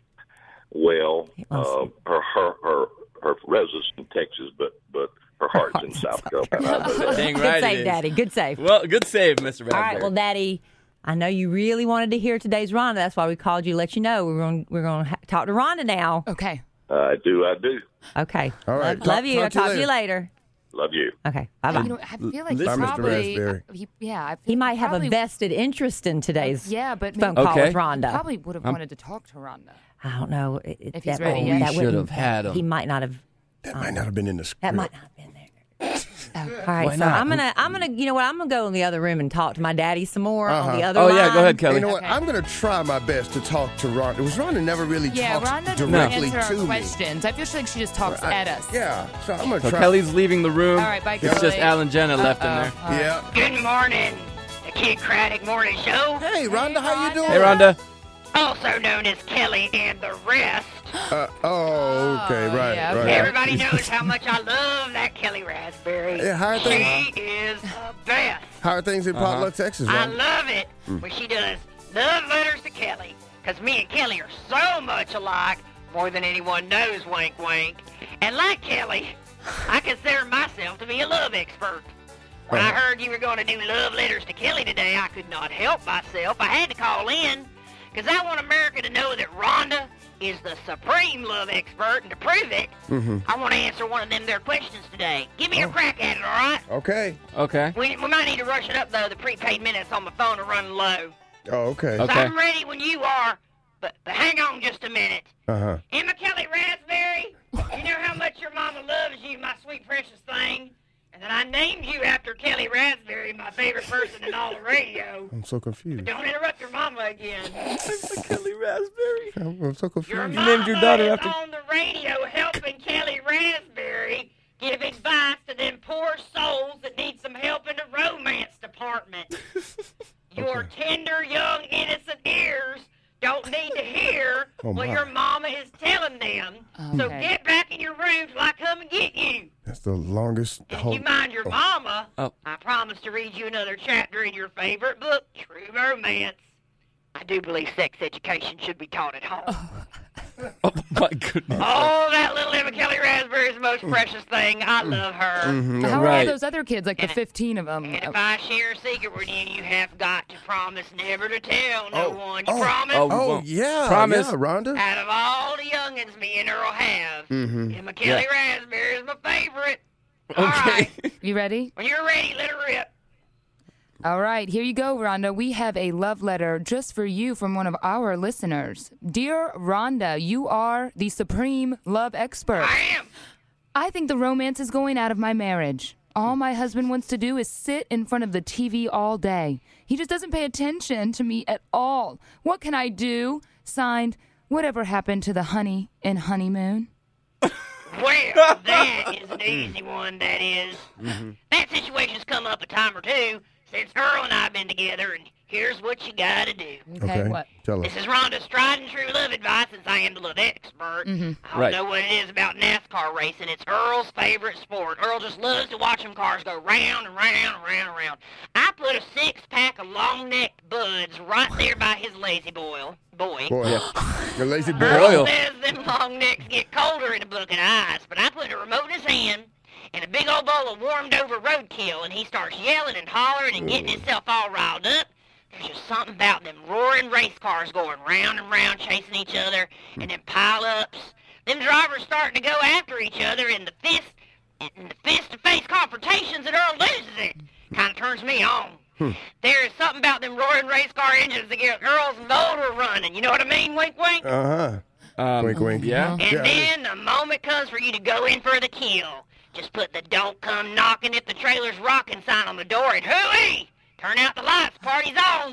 Well, her residence in Texas, but her heart's in South Carolina. I know that. Dang Good right it save, is. Daddy. Good save. Well, good save, Mr. Raspberry. All right, well, Daddy, I know you really wanted to hear today's Rhonda. That's why we called you to let you know. We're going to talk to Rhonda now. Okay. I do. Okay. All right. Love you. I'll talk to you later. Love you. Okay. Bye-bye. You know, I feel like Bye, Mr. probably, Raspberry. I feel He might have probably, a vested interest in today's but phone maybe- call Okay. with Rhonda. Probably would have wanted to talk to Rhonda. I don't know. If he's ready yet. We that should wouldn't- have had him. He might not have. That might not have been in the script. That might not have been there. All right, Why so not? I'm gonna, you know what? I'm gonna go in the other room and talk to my daddy some more on the other Oh, line. yeah, go ahead, Kelly. You know what? I'm going to try my best to talk to Rhonda. Rhonda never really Yeah, talks Rhonda doesn't directly answer to our me. questions. I feel like she just talks at us. Yeah, so I'm going to So try. Kelly's leaving the room. All right, bye, It's Kelly. just Al and Jenna left in there. Yeah. Good morning, the Kid Craddock Morning Show, Hey, Rhonda, how you doing? Hey, Rhonda. also known as Kelly and the rest. Okay, right, yeah, right. okay. Everybody knows how much I love that Kelly Raspberry. Yeah, how are things? She is the best. How are things in Potluck, Texas, I Rhonda? love it when she does love letters to Kelly, because me and Kelly are so much alike, more than anyone knows, wink, wink. And like Kelly, I consider myself to be a love expert. When I heard you were going to do love letters to Kelly today, I could not help myself. I had to call in, because I want America to know that Rhonda is the supreme love expert, and to prove it, I want to answer one of them their questions today. Give me a crack at it, all right? Okay. Okay. We might need to rush it up, though. The prepaid minutes on my phone are running low. Oh, okay. So Okay. I'm ready when you are, but hang on just a minute. Uh-huh. Emma Kelly Raspberry, you know how much your mama loves you, my sweet precious thing, and that I named you after Kelly Raspberry, my favorite person in all the radio. I'm so confused. Don't interrupt your mama again. Kelly Raspberry. I'm so confused. Your named your mama daughter is after- on the radio helping Kelly Raspberry give advice to them poor souls that need some help in the romance department. Your tender, young, innocent ears don't need to hear Oh, what my. your mama is telling them. So Okay. get back in your room till I come and get you. That's the longest. And if you mind your mama, Oh. I promise to read you another chapter in your favorite book, True Romance. I do believe sex education should be taught at home. Oh, my goodness. Oh, that little Emma Kelly Raspberry is the most precious thing. I love her. How are Right. all those other kids, like the And- 15 of them? And if I share a secret with you, you have got to promise never to tell no one. You promise? Oh, Oh, well, yeah. promise. Yeah, Rhonda. Out of all the youngins me and Earl have, Emma Kelly Raspberry is my favorite. All Okay. right. You ready? When you're ready, let her rip. All right, here you go, Rhonda. We have a love letter just for you from one of our listeners. Dear Rhonda, you are the supreme love expert. I am. I think the romance is going out of my marriage. All my husband wants to do is sit in front of the TV all day. He just doesn't pay attention to me at all. What can I do? Signed, whatever happened to the honey and honeymoon? Well, that is an easy one, that is. That situation's come up a time or two since Earl and I have been together, and here's what you gotta do. Okay, what? Tell us. This is Rhonda's tried and true love advice, since I am the love expert. I don't Right. know what it is about NASCAR racing. It's Earl's favorite sport. Earl just loves to watch them cars go round and round and round and round. I put a 6-pack of long-necked buds right there by his lazy boy. Boy, the lazy boy. Earl Oil. says them long necks get colder in a bucket of ice, but I put a remote in his hand and a big old bowl of warmed-over roadkill, and he starts yelling and hollering and getting himself all riled up. There's just something about them roaring race cars going round and round, chasing each other, and them pile-ups. Them drivers starting to go after each other in the fist-to-face confrontations, and Earl loses it. Kind of turns me on. There is something about them roaring race car engines that get Earl's motor running. You know what I mean? Wink, wink. Wink, wink. Yeah. And then the moment comes for you to go in for the kill. Just put the "Don't Come Knocking If the Trailer's Rocking" sign on the door, and hooey! Turn out the lights, party's on.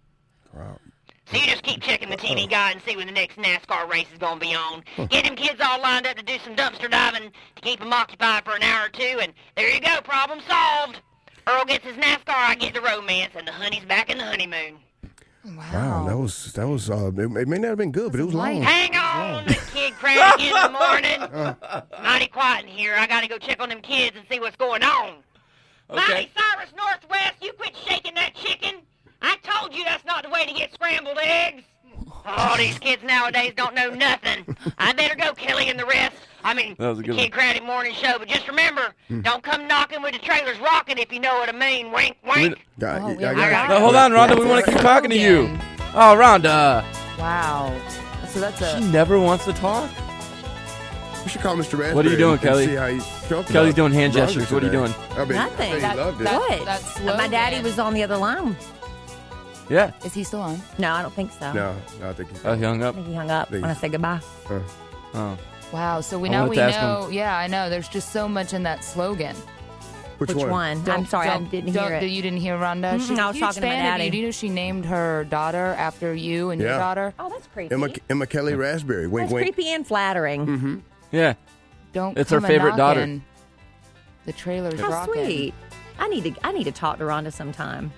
So you just keep checking the TV guide and see when the next NASCAR race is going to be on. Get them kids all lined up to do some dumpster diving to keep them occupied for an hour or two, and there you go, problem solved. Earl gets his NASCAR, I get the romance, and the honey's back in the honeymoon. Wow, that was. It may not have been good, but it was long. Hang on, Kid Craddock in the morning. Mighty quiet in here. I gotta go check on them kids and see what's going on. Mighty Cyrus Northwest, you quit shaking that chicken. I told you that's not the way to get scrambled eggs. Oh, these kids nowadays don't know nothing. I better go, Kelly and the rest. I mean, the Kid Craddock Morning Show. But just remember, don't come knocking with the trailers rocking if you know what I mean. Wink, wink. No, hold on, Rhonda. We want to keep talking to you. Oh, Rhonda. Wow. So that's She never wants to talk. We should call Mr. Raspberry. What are you doing, and Kelly? See how he felt Kelly's about doing hand Rhonda gestures. What are you today. doing? I bet Nothing. he loved it. What? That's My daddy was on the other line. Yeah. Is he still on? No, I don't think so. No, I think he's. Oh, he hung I up. think he hung up when I said goodbye. Oh. Wow. So I now wanted we to ask know. him. Yeah, I know. There's just so much in that slogan. Which one? I'm sorry, I didn't hear it. You didn't hear Rhonda? Mm-mm, She's I a was huge talking to my fan of daddy. you. Do you know she named her daughter after you and your Yeah. daughter? Oh, that's creepy. Emma Kelly Raspberry. Wink, That's wink. creepy and flattering. Mm-hmm. Yeah. Don't. It's her come favorite daughter. knocking. The trailer's How rocking. sweet. I need to talk to Rhonda sometime.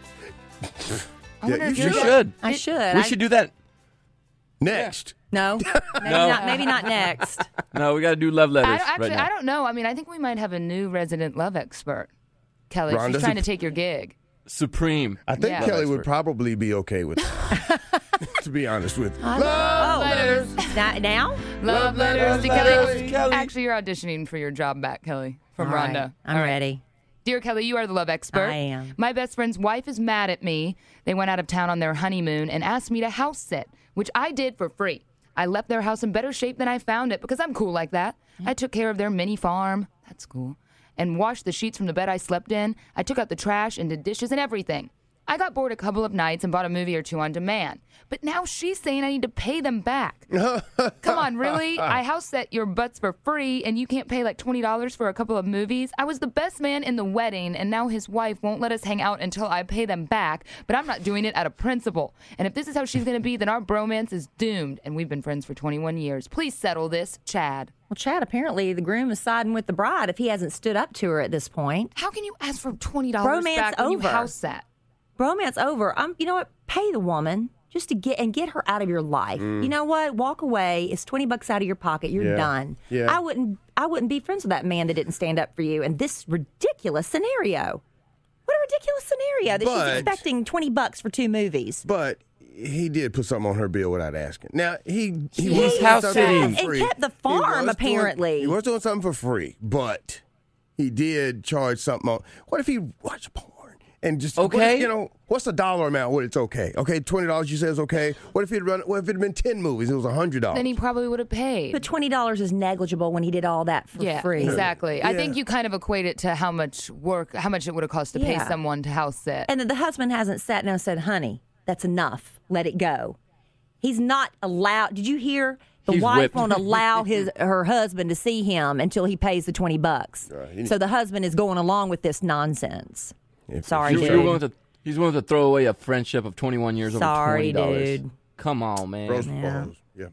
I wonder if You you're- should. I should. We should do that. Next. No, maybe not next. No, we got to do love letters Actually, right now. I don't know. I mean, I think we might have a new resident love expert. Kelly, Rhonda's she's trying a- to take your gig. Supreme. I think Yeah. Kelly would probably be okay with that. To be honest with you. Love letters. Now? Love letters to letters, Kelly. Actually, you're auditioning for your job back, Kelly, from All right, Rhonda. I'm ready. Dear Kelly, you are the love expert. I am. My best friend's wife is mad at me. They went out of town on their honeymoon and asked me to house sit, which I did for free. I left their house in better shape than I found it because I'm cool like that. I took care of their mini farm. That's cool. And washed the sheets from the bed I slept in. I took out the trash and did dishes and everything. I got bored a couple of nights and bought a movie or two on demand. But now she's saying I need to pay them back. Come on, really? I house set your butts for free and you can't pay like $20 for a couple of movies? I was the best man in the wedding and now his wife won't let us hang out until I pay them back, but I'm not doing it out of principle. And if this is how she's going to be, then our bromance is doomed. And we've been friends for 21 years. Please settle this, Chad. Well, Chad, apparently the groom is siding with the bride if he hasn't stood up to her at this point. How can you ask for $20 Bromance back when you over. house set? Bromance over. You know what? Pay the woman just to get her out of your life. You know what? Walk away. It's $20 out of your pocket. You're Yeah. done. Yeah. I wouldn't be friends with that man that didn't stand up for you in this ridiculous scenario. What a ridiculous scenario that But- she's expecting $20 for 2 movies. But he did put something on her bill without asking. Now, he was was house doing something sitting. for And free. kept the He farm, was doing- apparently. He was doing something for free, but he did charge something on. What if he watched porn? And just Okay. what's the dollar amount? What it's okay? Okay, $20 you say is okay. What if What if it'd been 10 movies? It was $100. Then he probably would have paid. But $20 is negligible when he did all that for Yeah, free. exactly. I Yeah. think you kind of equate it to how much it would have cost to pay Yeah. someone to house sit. And then the husband hasn't sat down and said, honey, that's enough. Let it go. He's not allowed. Did you hear? The He's wife whipped. won't allow her husband to see him until he pays the $20. So the husband is going along with this nonsense. Sorry, dude. He's willing to throw away a friendship of 21 years Sorry, over $20. dude. Come on, man. Rose Yeah. balls. Yeah.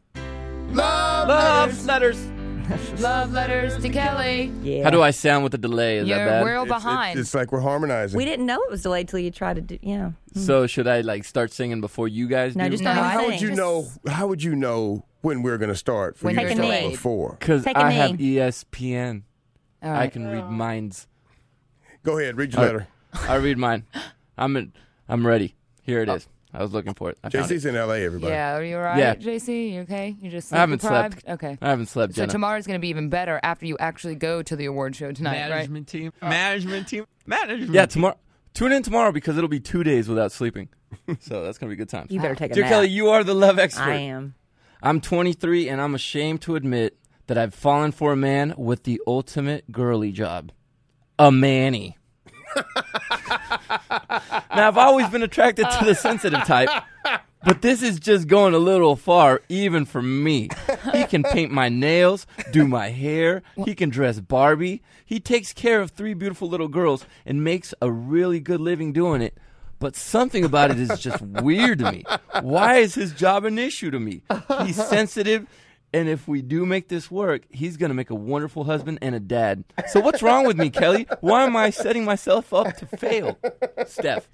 Love letters. Love letters to Kelly. Yeah. How do I sound with the delay? Is that You're bad? real behind. It's like we're harmonizing. We didn't know it was delayed till you tried to do. Yeah. So should I start singing before you guys No, do? just No, don't I even How sing. would you know? How would you know when we're going to start? For When you you're to start delayed. before. Because Take a I have knee. ESPN. All I right. can read minds. Go ahead, read your All right. letter. I read mine. I'm ready. Here it is. I was looking for it. I found it. JC's in LA, everybody. Yeah, are you all right, Yeah. JC? You okay? You just I haven't sleep-deprived? slept. Okay. I haven't slept, So Jenna. tomorrow's going to be even better after you actually go to the award show tonight, Management team. Management team. Management Yeah, team. tomorrow. Tune in tomorrow because it'll be 2 days without sleeping. So that's going to be good times. You better take a Dear nap. Kelly, you are the love expert. I am. I'm 23 and I'm ashamed to admit that I've fallen for a man with the ultimate girly job. A manny. Now, I've always been attracted to the sensitive type, but this is just going a little far, even for me. He can paint my nails, do my hair, he can dress Barbie. He takes care of 3 beautiful little girls and makes a really good living doing it. But something about it is just weird to me. Why is his job an issue to me? He's sensitive, and if we do make this work, he's going to make a wonderful husband and a dad. So what's wrong with me, Kelly? Why am I setting myself up to fail? Steph.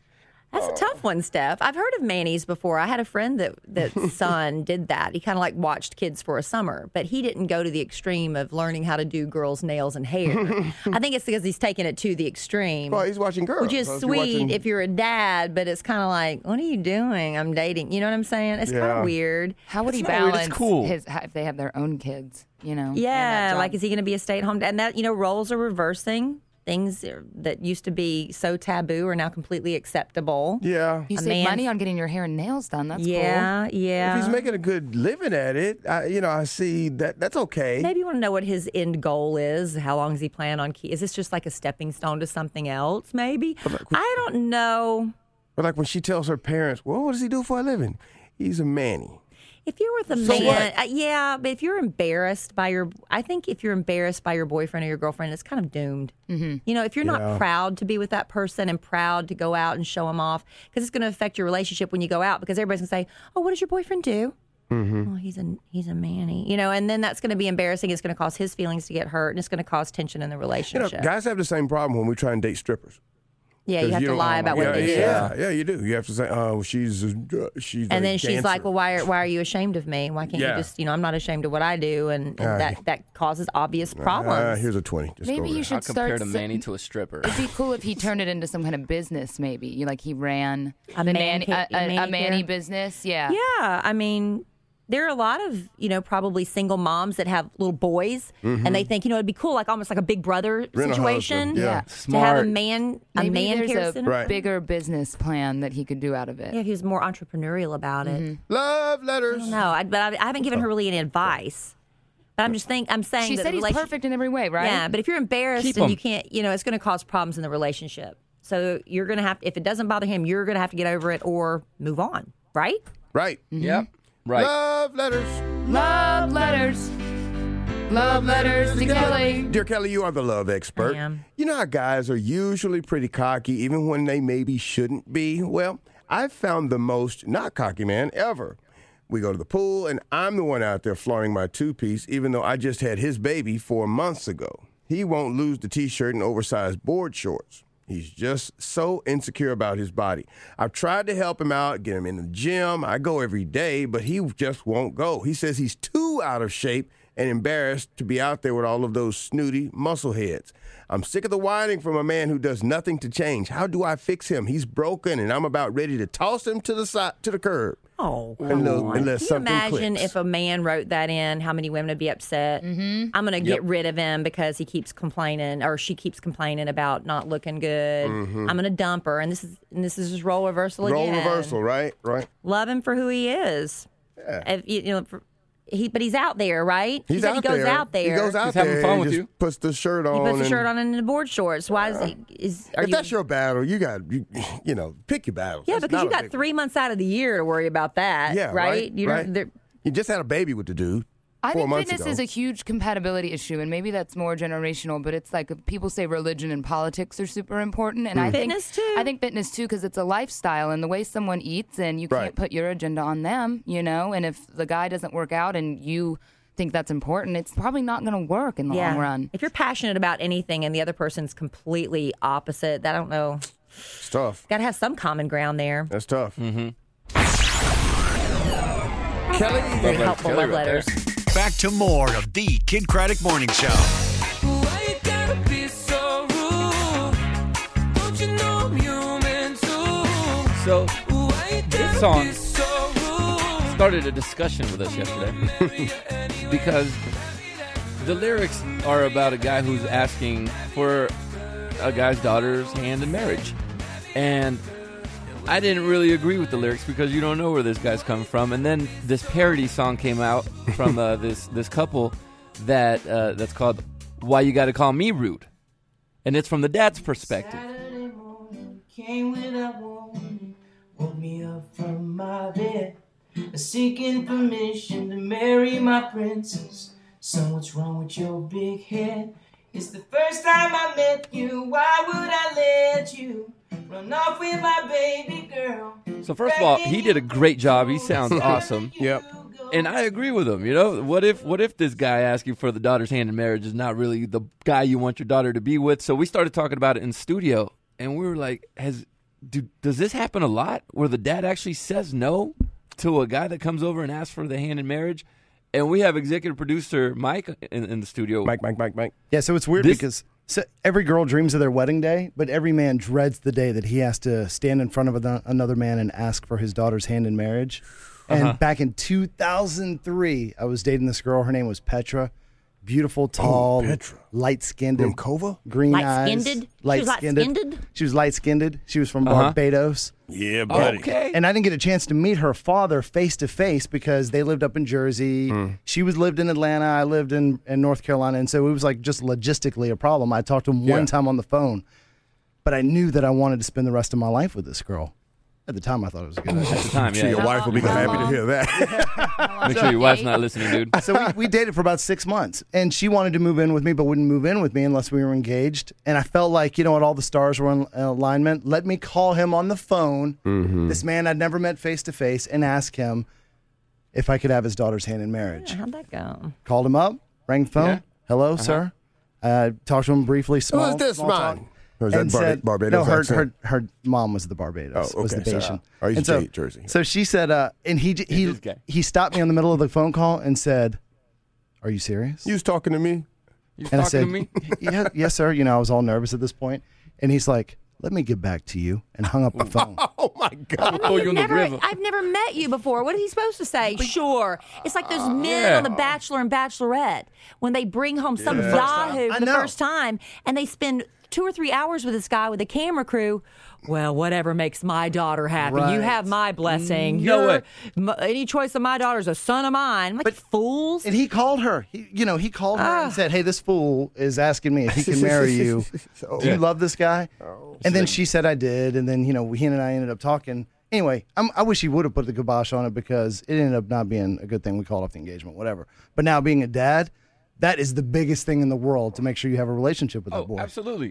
That's a tough one, Steph. I've heard of Manny's before. I had a friend that son did that. He kind of like watched kids for a summer, but he didn't go to the extreme of learning how to do girls' nails and hair. I think it's because he's taking it to the extreme. Well, he's watching girls. Which is sweet if you're a dad, but it's kind of like, what are you doing? I'm dating. You know what I'm saying? It's kind of weird. How would he It's not weird, balance it's cool. if they have their own kids, you know? in Yeah, that job? like is he going to be a stay-at-home dad? And that, roles are reversing. Things that used to be so taboo are now completely acceptable. Yeah. You save money on getting your hair and nails done. That's cool. Yeah. If he's making a good living at it, I see that that's okay. Maybe you want to know what his end goal is. How long does he plan on Is this just like a stepping stone to something else, maybe? I don't know. But like when she tells her parents, well, what does he do for a living? He's a Manny. If you're with a So man, what? yeah, but if you're embarrassed by I think if you're embarrassed by your boyfriend or your girlfriend, it's kind of doomed. Mm-hmm. If you're not proud to be with that person and proud to go out and show them off, because it's going to affect your relationship when you go out, because everybody's going to say, oh, what does your boyfriend do? Mm-hmm. Oh, he's a Manny, and then that's going to be embarrassing. It's going to cause his feelings to get hurt, and it's going to cause tension in the relationship. Guys have the same problem when we try and date strippers. Yeah, you have to lie about what they do. Yeah, you do. You have to say, "Oh, she's." And then she's like, "Well, why are you ashamed of me? Why can't you just, I'm not ashamed of what I do," and that causes obvious problems. Here's a 20. Just Maybe you should I'll compare start. to Manny to a stripper. It'd be cool if he turned it into some kind of business. Maybe he ran A the manicure. Manny business. Yeah. Yeah, I mean, there are a lot of, probably single moms that have little boys, and they think, it'd be cool, like almost like a Big Brother situation. Rent a husband, To have a man Maybe there's care a center. bigger business plan that he could do out of it. Yeah, if he was more entrepreneurial about it. Love letters. No, but I haven't given her really any advice. But I'm saying She that said the he's perfect in every way, right? Yeah, but if you're embarrassed Keep and him. you can't, it's going to cause problems in the relationship. So you're going to have, if it doesn't bother him, you're going to have to get over it or move on, right? Right. Yep. Right. Love letters. Love letters. Love letters to Kelly. Dear Kelly, you are the love expert. I am. You know how guys are usually pretty cocky, even when they maybe shouldn't be? Well, I've found the most not cocky man ever. We go to the pool, and I'm the one out there flaunting my two-piece, even though I just had his baby 4 months ago. He won't lose the T-shirt and oversized board shorts. He's just so insecure about his body. I've tried to help him out, get him in the gym. I go every day, but he just won't go. He says he's too out of shape and embarrassed to be out there with all of those snooty muscle heads. I'm sick of the whining from a man who does nothing to change. How do I fix him? He's broken, and I'm about ready to toss him to the curb. Oh, Unless can you something imagine clicks. if a man wrote that in, how many women would be upset? Mm-hmm. I'm going to get rid of him because he keeps complaining or she keeps complaining about not looking good. I'm going to dump her. And this is just role reversal again. Role reversal, right? Right. Love him for who he is. Yeah. But he's out there, right? He's he out goes there. out there. He goes out He's there having fun and with just you. puts the shirt on. He puts the and- shirt on and the board shorts. Why If that's your battle, you got pick your battles. Yeah, That's because not you a got big 3 months out of the year to worry about that. Yeah, right. You right. don't. they're- You just had a baby with the dude. I 4 think months fitness ago. is a huge compatibility issue, and maybe that's more generational. But it's like people say religion and politics are super important, and I think Fitness, too. I think fitness too, because it's a lifestyle and the way someone eats, and you can't Right. put your agenda on them, And if the guy doesn't work out, and you think that's important, it's probably not going to work in the long run. If you're passionate about anything and the other person's completely opposite, I don't know. It's tough. Got to have some common ground there. That's tough. Mm-hmm. Kelly, Very helpful Kelly love right letters. Back to more of the Kid Craddock Morning Show. Why you gotta be so rude? Don't you know I'm human too? So Why you this gotta song be so rude? started a discussion with us yesterday because the lyrics are about a guy who's asking for a guy's daughter's hand in marriage. And I didn't really agree with the lyrics because you don't know where this guy's coming from. And then this parody song came out from this couple that's called "Why You Gotta Call Me Rude," and it's from the dad's perspective. Saturday morning, came without warning, woke me up from my bed, seeking permission to marry my princess. Son, what's wrong with your big head? It's the first time I met you. Why would I let you run off with my baby girl? So first of all, he did a great job. He sounds awesome. Yep. And I agree with him. What if this guy asking for the daughter's hand in marriage is not really the guy you want your daughter to be with? So we started talking about it in studio, and we were like, does this happen a lot where the dad actually says no to a guy that comes over and asks for the hand in marriage? And we have executive producer Mike in the studio. Mike. Yeah, so it's weird because every girl dreams of their wedding day, but every man dreads the day that he has to stand in front of another man and ask for his daughter's hand in marriage. And back in 2003, I was dating this girl. Her name was Petra. Beautiful, tall, light-skinned, green eyes. Light-skinned. She was light-skinned. She was from Barbados. Yeah, buddy. Okay. And I didn't get a chance to meet her father face-to-face because they lived up in Jersey. She lived in Atlanta. I lived in North Carolina. And so it was like just logistically a problem. I talked to him one time on the phone, but I knew that I wanted to spend the rest of my life with this girl. At the time, I thought it was a good idea. At the time, I'm sure your wife will be happy to hear that. Make sure your wife's not listening, dude. So we dated for about 6 months, and she wanted to move in with me, but wouldn't move in with me unless we were engaged. And I felt like, all the stars were in alignment. Let me call him on the phone, this man I'd never met face to face, and ask him if I could have his daughter's hand in marriage. How'd that go? Called him up, rang the phone. Yeah. Hello, sir. Talked to him briefly. Who is this man? Or is that Barbados? No, her mom was the Barbados. Oh, okay. Was the Bayesian. I used to hate Jersey. So she said, and he stopped me in the middle of the phone call and said, "Are you serious?" You was talking to me? I said, yes, sir. I was all nervous at this point. And he's like, "Let me get back to you," and hung up the phone. Oh, my God. I've never met you before. What is he supposed to say? Sure. It's like those men on The Bachelor and Bachelorette when they bring home some yahoo for the first time and they spend 2 or 3 hours with this guy with a camera crew. Well, whatever makes my daughter happy. Right. You have my blessing. Any choice of my daughter is a son of mine. I'm like, fools. And he called her. He called her and said, "Hey, this fool is asking me if he can marry you. Do you love this guy?" And then she said, "I did." And then, he and I ended up talking. Anyway, I wish he would have put the kibosh on it because it ended up not being a good thing. We called off the engagement, whatever. But now being a dad, that is the biggest thing in the world to make sure you have a relationship with that boy. Absolutely.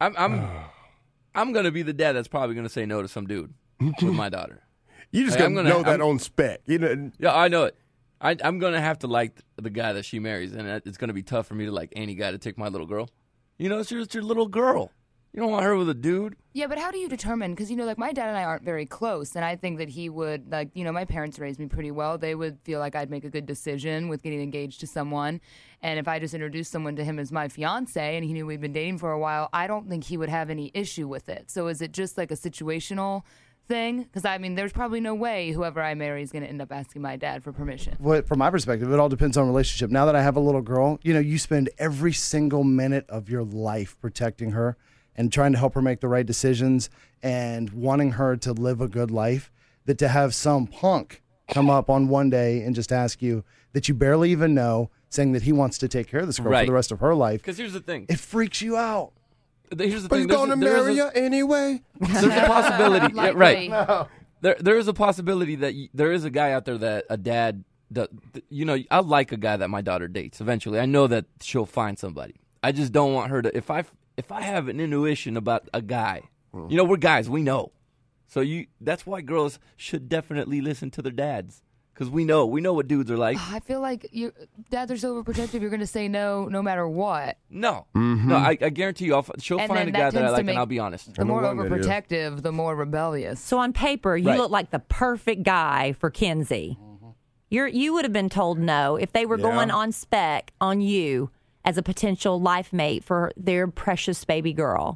I'm going to be the dad that's probably going to say no to some dude with my daughter. You just got to know that on spec. Yeah, I know it. I'm going to have to like the guy that she marries, and it's going to be tough for me to like any guy to take my little girl. It's just your little girl. You don't want her with a dude. Yeah, but how do you determine? Because, my dad and I aren't very close, and I think that he would, my parents raised me pretty well. They would feel like I'd make a good decision with getting engaged to someone. And if I just introduced someone to him as my fiance and he knew we'd been dating for a while, I don't think he would have any issue with it. So is it just like a situational thing? Because, there's probably no way whoever I marry is going to end up asking my dad for permission. Well, from my perspective, it all depends on relationship. Now that I have a little girl, you spend every single minute of your life protecting her and trying to help her make the right decisions and wanting her to live a good life, that to have some punk come up on one day and just ask you that you barely even know, saying that he wants to take care of this girl for the rest of her life. Because here's the thing. It freaks you out. Here's the but thing. He's going to marry you anyway? There's a possibility. Yeah, right. No. There is a possibility that there is a guy out there that a dad, I like a guy that my daughter dates eventually. I know that she'll find somebody. I just don't want her to, if I have an intuition about a guy, we're guys, we know. So that's why girls should definitely listen to their dads. Because we know what dudes are like. I feel like dads are so overprotective. You're going to say no matter what. No, no. I guarantee you, she'll find a guy that I like, and I'll be honest. The more overprotective, the more rebellious. So on paper, you look like the perfect guy for Kenzie. You would have been told no if they were going on spec on you as a potential life mate for their precious baby girl.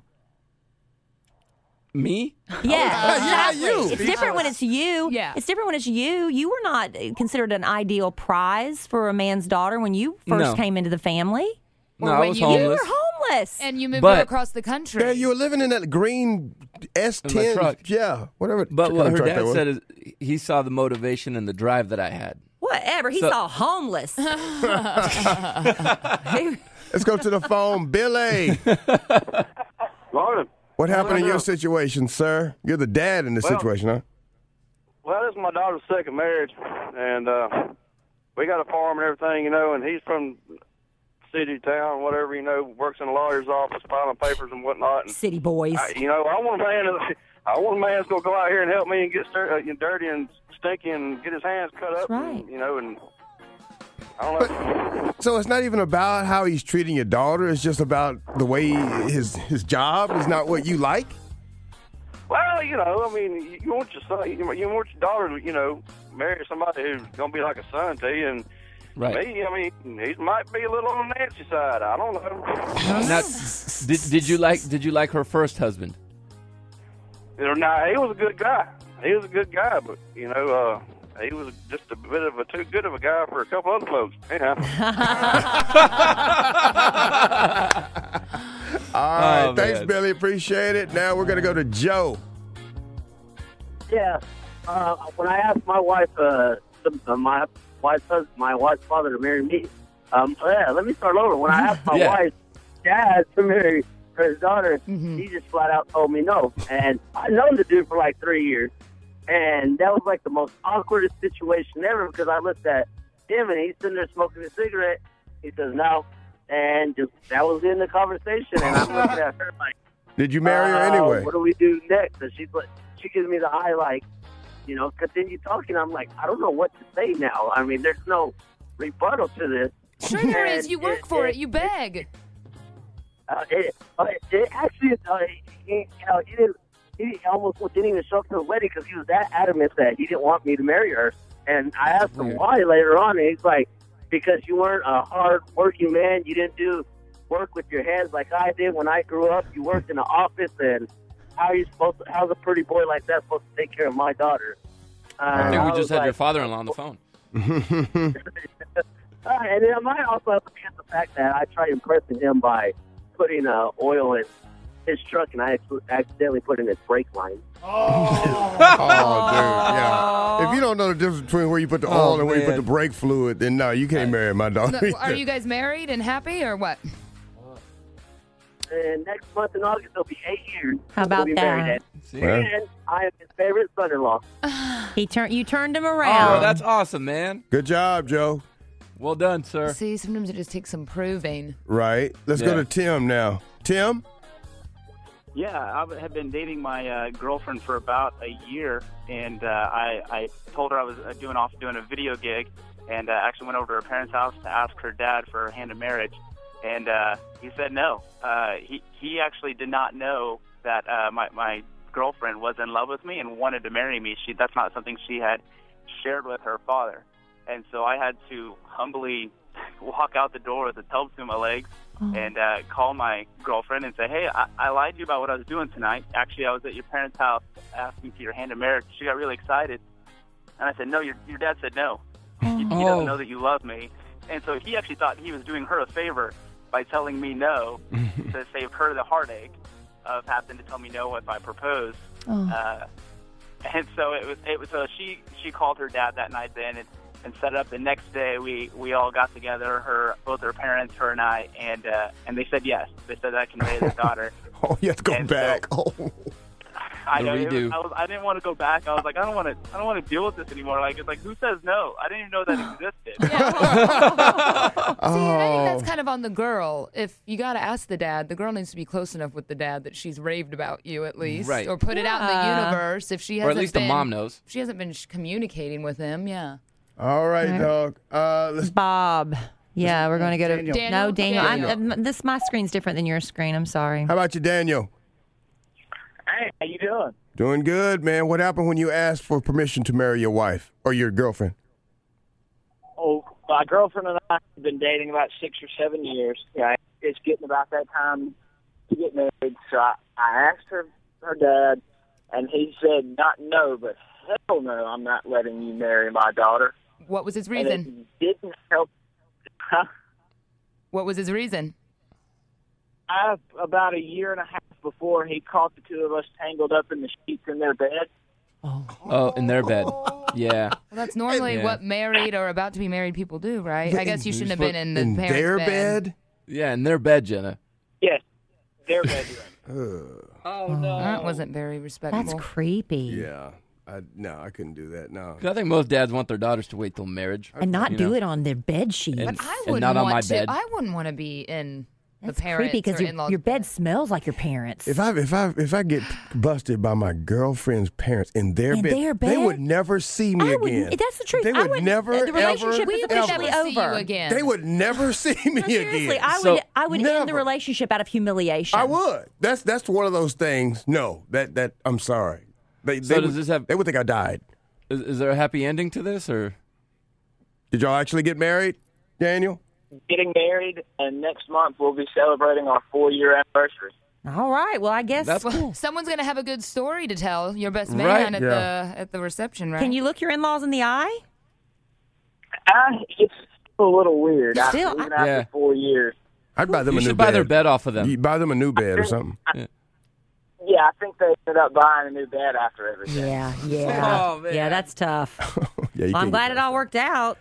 Me? Yeah, exactly. You. It's different when it's you. Yeah. It's different when it's you. You were not considered an ideal prize for a man's daughter when you first came into the family. No, I was homeless. You were homeless. And you moved across the country. Yeah, you were living in that green S10 truck. Yeah, whatever. But what her dad said is he saw the motivation and the drive that I had. Whatever. He saw homeless. Let's go to the phone. Billy. Morning. What happened in your situation, sir? You're the dad in this situation, huh? Well, this is my daughter's second marriage, and we got a farm and everything, and he's from city, town, whatever, works in a lawyer's office, filing papers and whatnot. And city boys. I want a man that's going to go out here and help me and get dirty and stinky and get his hands cut up. That's right. And I don't know. So it's not even about how he's treating your daughter. It's just about the way his job is not what you like? Well, Well, you know, I mean, you want your son, you want your daughter, you know, marry somebody who's gonna be like a son to you, and Right. me, I mean, he might be a little on the Nancy side. I don't know. Now, did you like her first husband? Nah, he was a good guy. He was a good guy, but you know, he was just a bit of a too good of a guy for a couple other folks. Yeah. All right, Oh, thanks, man. Billy. Appreciate it. Now we're gonna go to Joe. Yeah. When I asked my wife, my wife's father to marry me, let me start over. When I asked my wife's dad to marry his daughter, he just flat out told me no. And I've known the dude for like 3 years. And that was like the most awkwardest situation ever because I looked at him and he's sitting there smoking a cigarette. He says no. And just that was in the conversation. And I'm looking at her like, Did you marry her anyway? What do we do next? And she's like, she gives me the eye like, you know, continue talking. I'm like, I don't know what to say now. I mean, there's no rebuttal to this. Sure there is. And You work for it. You beg. It actually, he almost didn't even show up to the wedding because he was that adamant that he didn't want me to marry her. And I asked him why later on, and he's like, because you weren't a hard-working man. You didn't do work with your hands like I did when I grew up. You worked in the office, and how's a pretty boy like that supposed to take care of my daughter? I think we just had was your father-in-law on the phone. and then I might also have to get the fact that I tried impressing him by putting oil in his truck, and I accidentally put in his brake line. Oh, dude, yeah. If you don't know the difference between where you put the oil and where you put the brake fluid, then no, you can't marry my daughter. No, are you guys married and happy or what? And next month in August, it'll be 8 years. How about we'll be that? married See? And I am his favorite son-in-law. You turned him around. Oh, that's awesome, man. Good job, Joe. Well done, sir. See, sometimes it just takes some proving. Right. Let's go to Tim now. Tim? Yeah, I have been dating my girlfriend for about a year, and I told her I was doing a video gig, and actually went over to her parents' house to ask her dad for her hand in marriage, and he said no. He actually did not know that my girlfriend was in love with me and wanted to marry me. That's not something she had shared with her father, and so I had to humbly walk out the door with the tub through my legs and call my girlfriend and say, hey, I lied to you about what I was doing tonight. Actually, I was at your parents' house asking for your hand in marriage. She got really excited. And I said, no, your dad said no. He doesn't know that you love me. And so he actually thought he was doing her a favor by telling me no to save her the heartache of having to tell me no if I proposed. And so it was. So she called her dad that night then and set it up. The next day, we all got together, both her parents, her and I, and they said yes. They said I can raise a daughter. Oh, you have to go back. I know. I didn't want to go back. I was like, I don't want to deal with this anymore. Like, it's like, who says no? I didn't even know that existed. See, and I think that's kind of on the girl. If you got to ask the dad, the girl needs to be close enough with the dad that she's raved about you at least, Right. or put it out in the universe. If she hasn't, Or at least the mom knows. If she hasn't been communicating with him, yeah. All right, dog. Let's Bob. Yeah, we're going to go to Daniel. No, Daniel. Daniel. My screen's different than your screen. I'm sorry. How about you, Daniel? Hey, how you doing? Doing good, man. What happened when you asked for permission to marry your wife or your girlfriend? Oh, my girlfriend and I have been dating about 6 or 7 years. Yeah, it's getting about that time to get married. So I asked her dad, and he said not no, but hell no, I'm not letting you marry my daughter. What was his And reason? it didn't help. What was his reason? About a year and a half before, he caught the two of us tangled up in the sheets in their bed. Oh, in their bed. Yeah. Well, that's normally what married or about to be married people do, right? I guess you shouldn't have been in the parents' their bed. Yeah, in their bed, Jenna. Yes, their bedroom. Oh, no. That wasn't very respectful. That's creepy. Yeah. I couldn't do that. No. 'Cause I think most dads want their daughters to wait till marriage. And not you do know? it on their bed sheets. And- But I and wouldn't not on want my to. bed. I wouldn't want to be in That's the parents creepy because or in-laws. your bed smells like your parents. If I get busted by my girlfriend's parents in their In bed, their they bed? would never see me again. That's the truth. They I would wouldn't- never, the relationship ever, is ever officially see you over. again. They would never see me Seriously, again. I would end the relationship out of humiliation. I would. That's one of those things. No, that I'm sorry. They would think I died. Is there a happy ending to this, or did y'all actually get married, Daniel? Getting married, and next month we'll be celebrating our 4-year anniversary. All right. Well, I guess that's cool. Someone's going to have a good story to tell your best Right. man at the reception, right? Can you look your in-laws in the eye? It's a little weird. Still, Even after 4 years. I'd buy them You a new should bed. buy their bed off of them. You buy them a new bed or something. Yeah, I think they ended up buying a new bed after everything. Yeah. Oh, man. Yeah, that's tough. Yeah, you Well, I'm can't glad get it all worked out.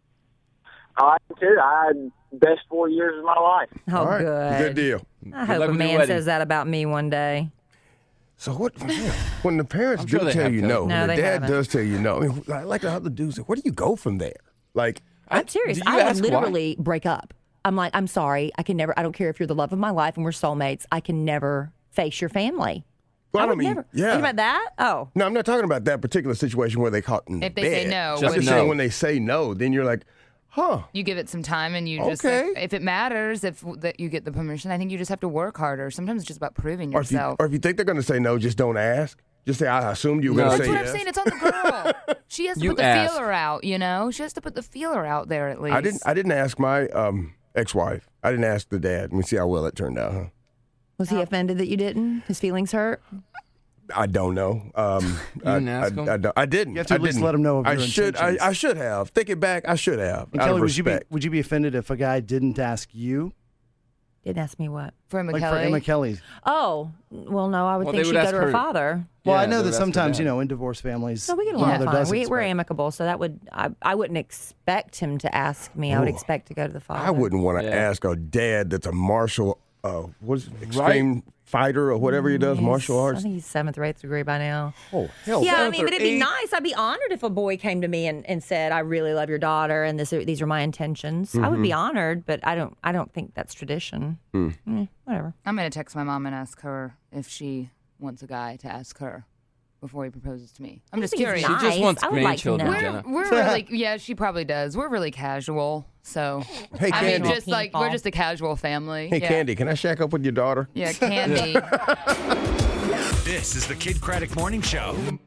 I am too. I had best 4 years of my life. Oh, All right. good. Good deal. I hope a man says that about me one day. So what? When the parents I'm sure do they tell have you to. no, No, when the they dad haven't. does tell you no, I mean, like the other dudes, where do you go from there? Like, I'm serious. do you I would ask why? literally break up. I'm like, I'm sorry. I don't care if you're the love of my life and we're soulmates. I can never face your family. well, I would mean, never. yeah. Think about that? Oh. No, I'm not talking about that particular situation where they caught in If they bed. say no, I'm Just just no. saying when they say no, then you're like, huh? You give it some time, and you just Okay. if it matters, if that you get the permission, I think you just have to work harder. Sometimes it's just about proving Or if yourself. you think they're going to say no, just don't ask. Just say, I assumed you were No. going to That's say what yes. I'm saying. It's on the girl. She has to You put the ask. feeler out. You know, she has to put the feeler out there at least. I didn't ask my ex-wife. I didn't ask the dad. Let me see how well it turned out, huh? Was he offended that you didn't? His feelings hurt? I don't know. didn't ask him? I didn't. You have to I at least didn't. let him know of I your should. intentions. I should have. Thinking back, I should have. And out Kelly, of would respect. you be offended if a guy didn't ask you? Didn't ask me what? For Emma Like Kelly. for Emma Kelly. Oh, well, no, I would Well, think they she'd would go ask to her her. father. Well, Yeah, I know they that would ask sometimes, her dad. in divorce families, No, we get the along mother fine. does We're expect. amicable, so that would I wouldn't expect him to ask me. I would Ooh. expect to go to the father. I wouldn't want to Yeah. ask a dad that's a martial, what is it, extreme fighter or whatever he does, martial I arts. think he's 7th or 8th degree by now. Oh, hell. Yeah, I Seventh mean, or but it'd be eighth. nice. I'd be honored if a boy came to me and said, "I really love your daughter, and these are my intentions." I would be honored, but I don't think that's tradition. Whatever. I'm gonna text my mom and ask her if she wants a guy to ask her before he proposes to me. I'm just think it's curious. nice. She just wants I would like to grandchildren, know. Jenna. We're really, yeah, she probably does. We're really casual, so Hey, I mean, Candy. just like we're just a casual family. Hey, yeah. Candy, can I shack up with your daughter? Yeah, Candy. This is the Kid Craddock Morning Show.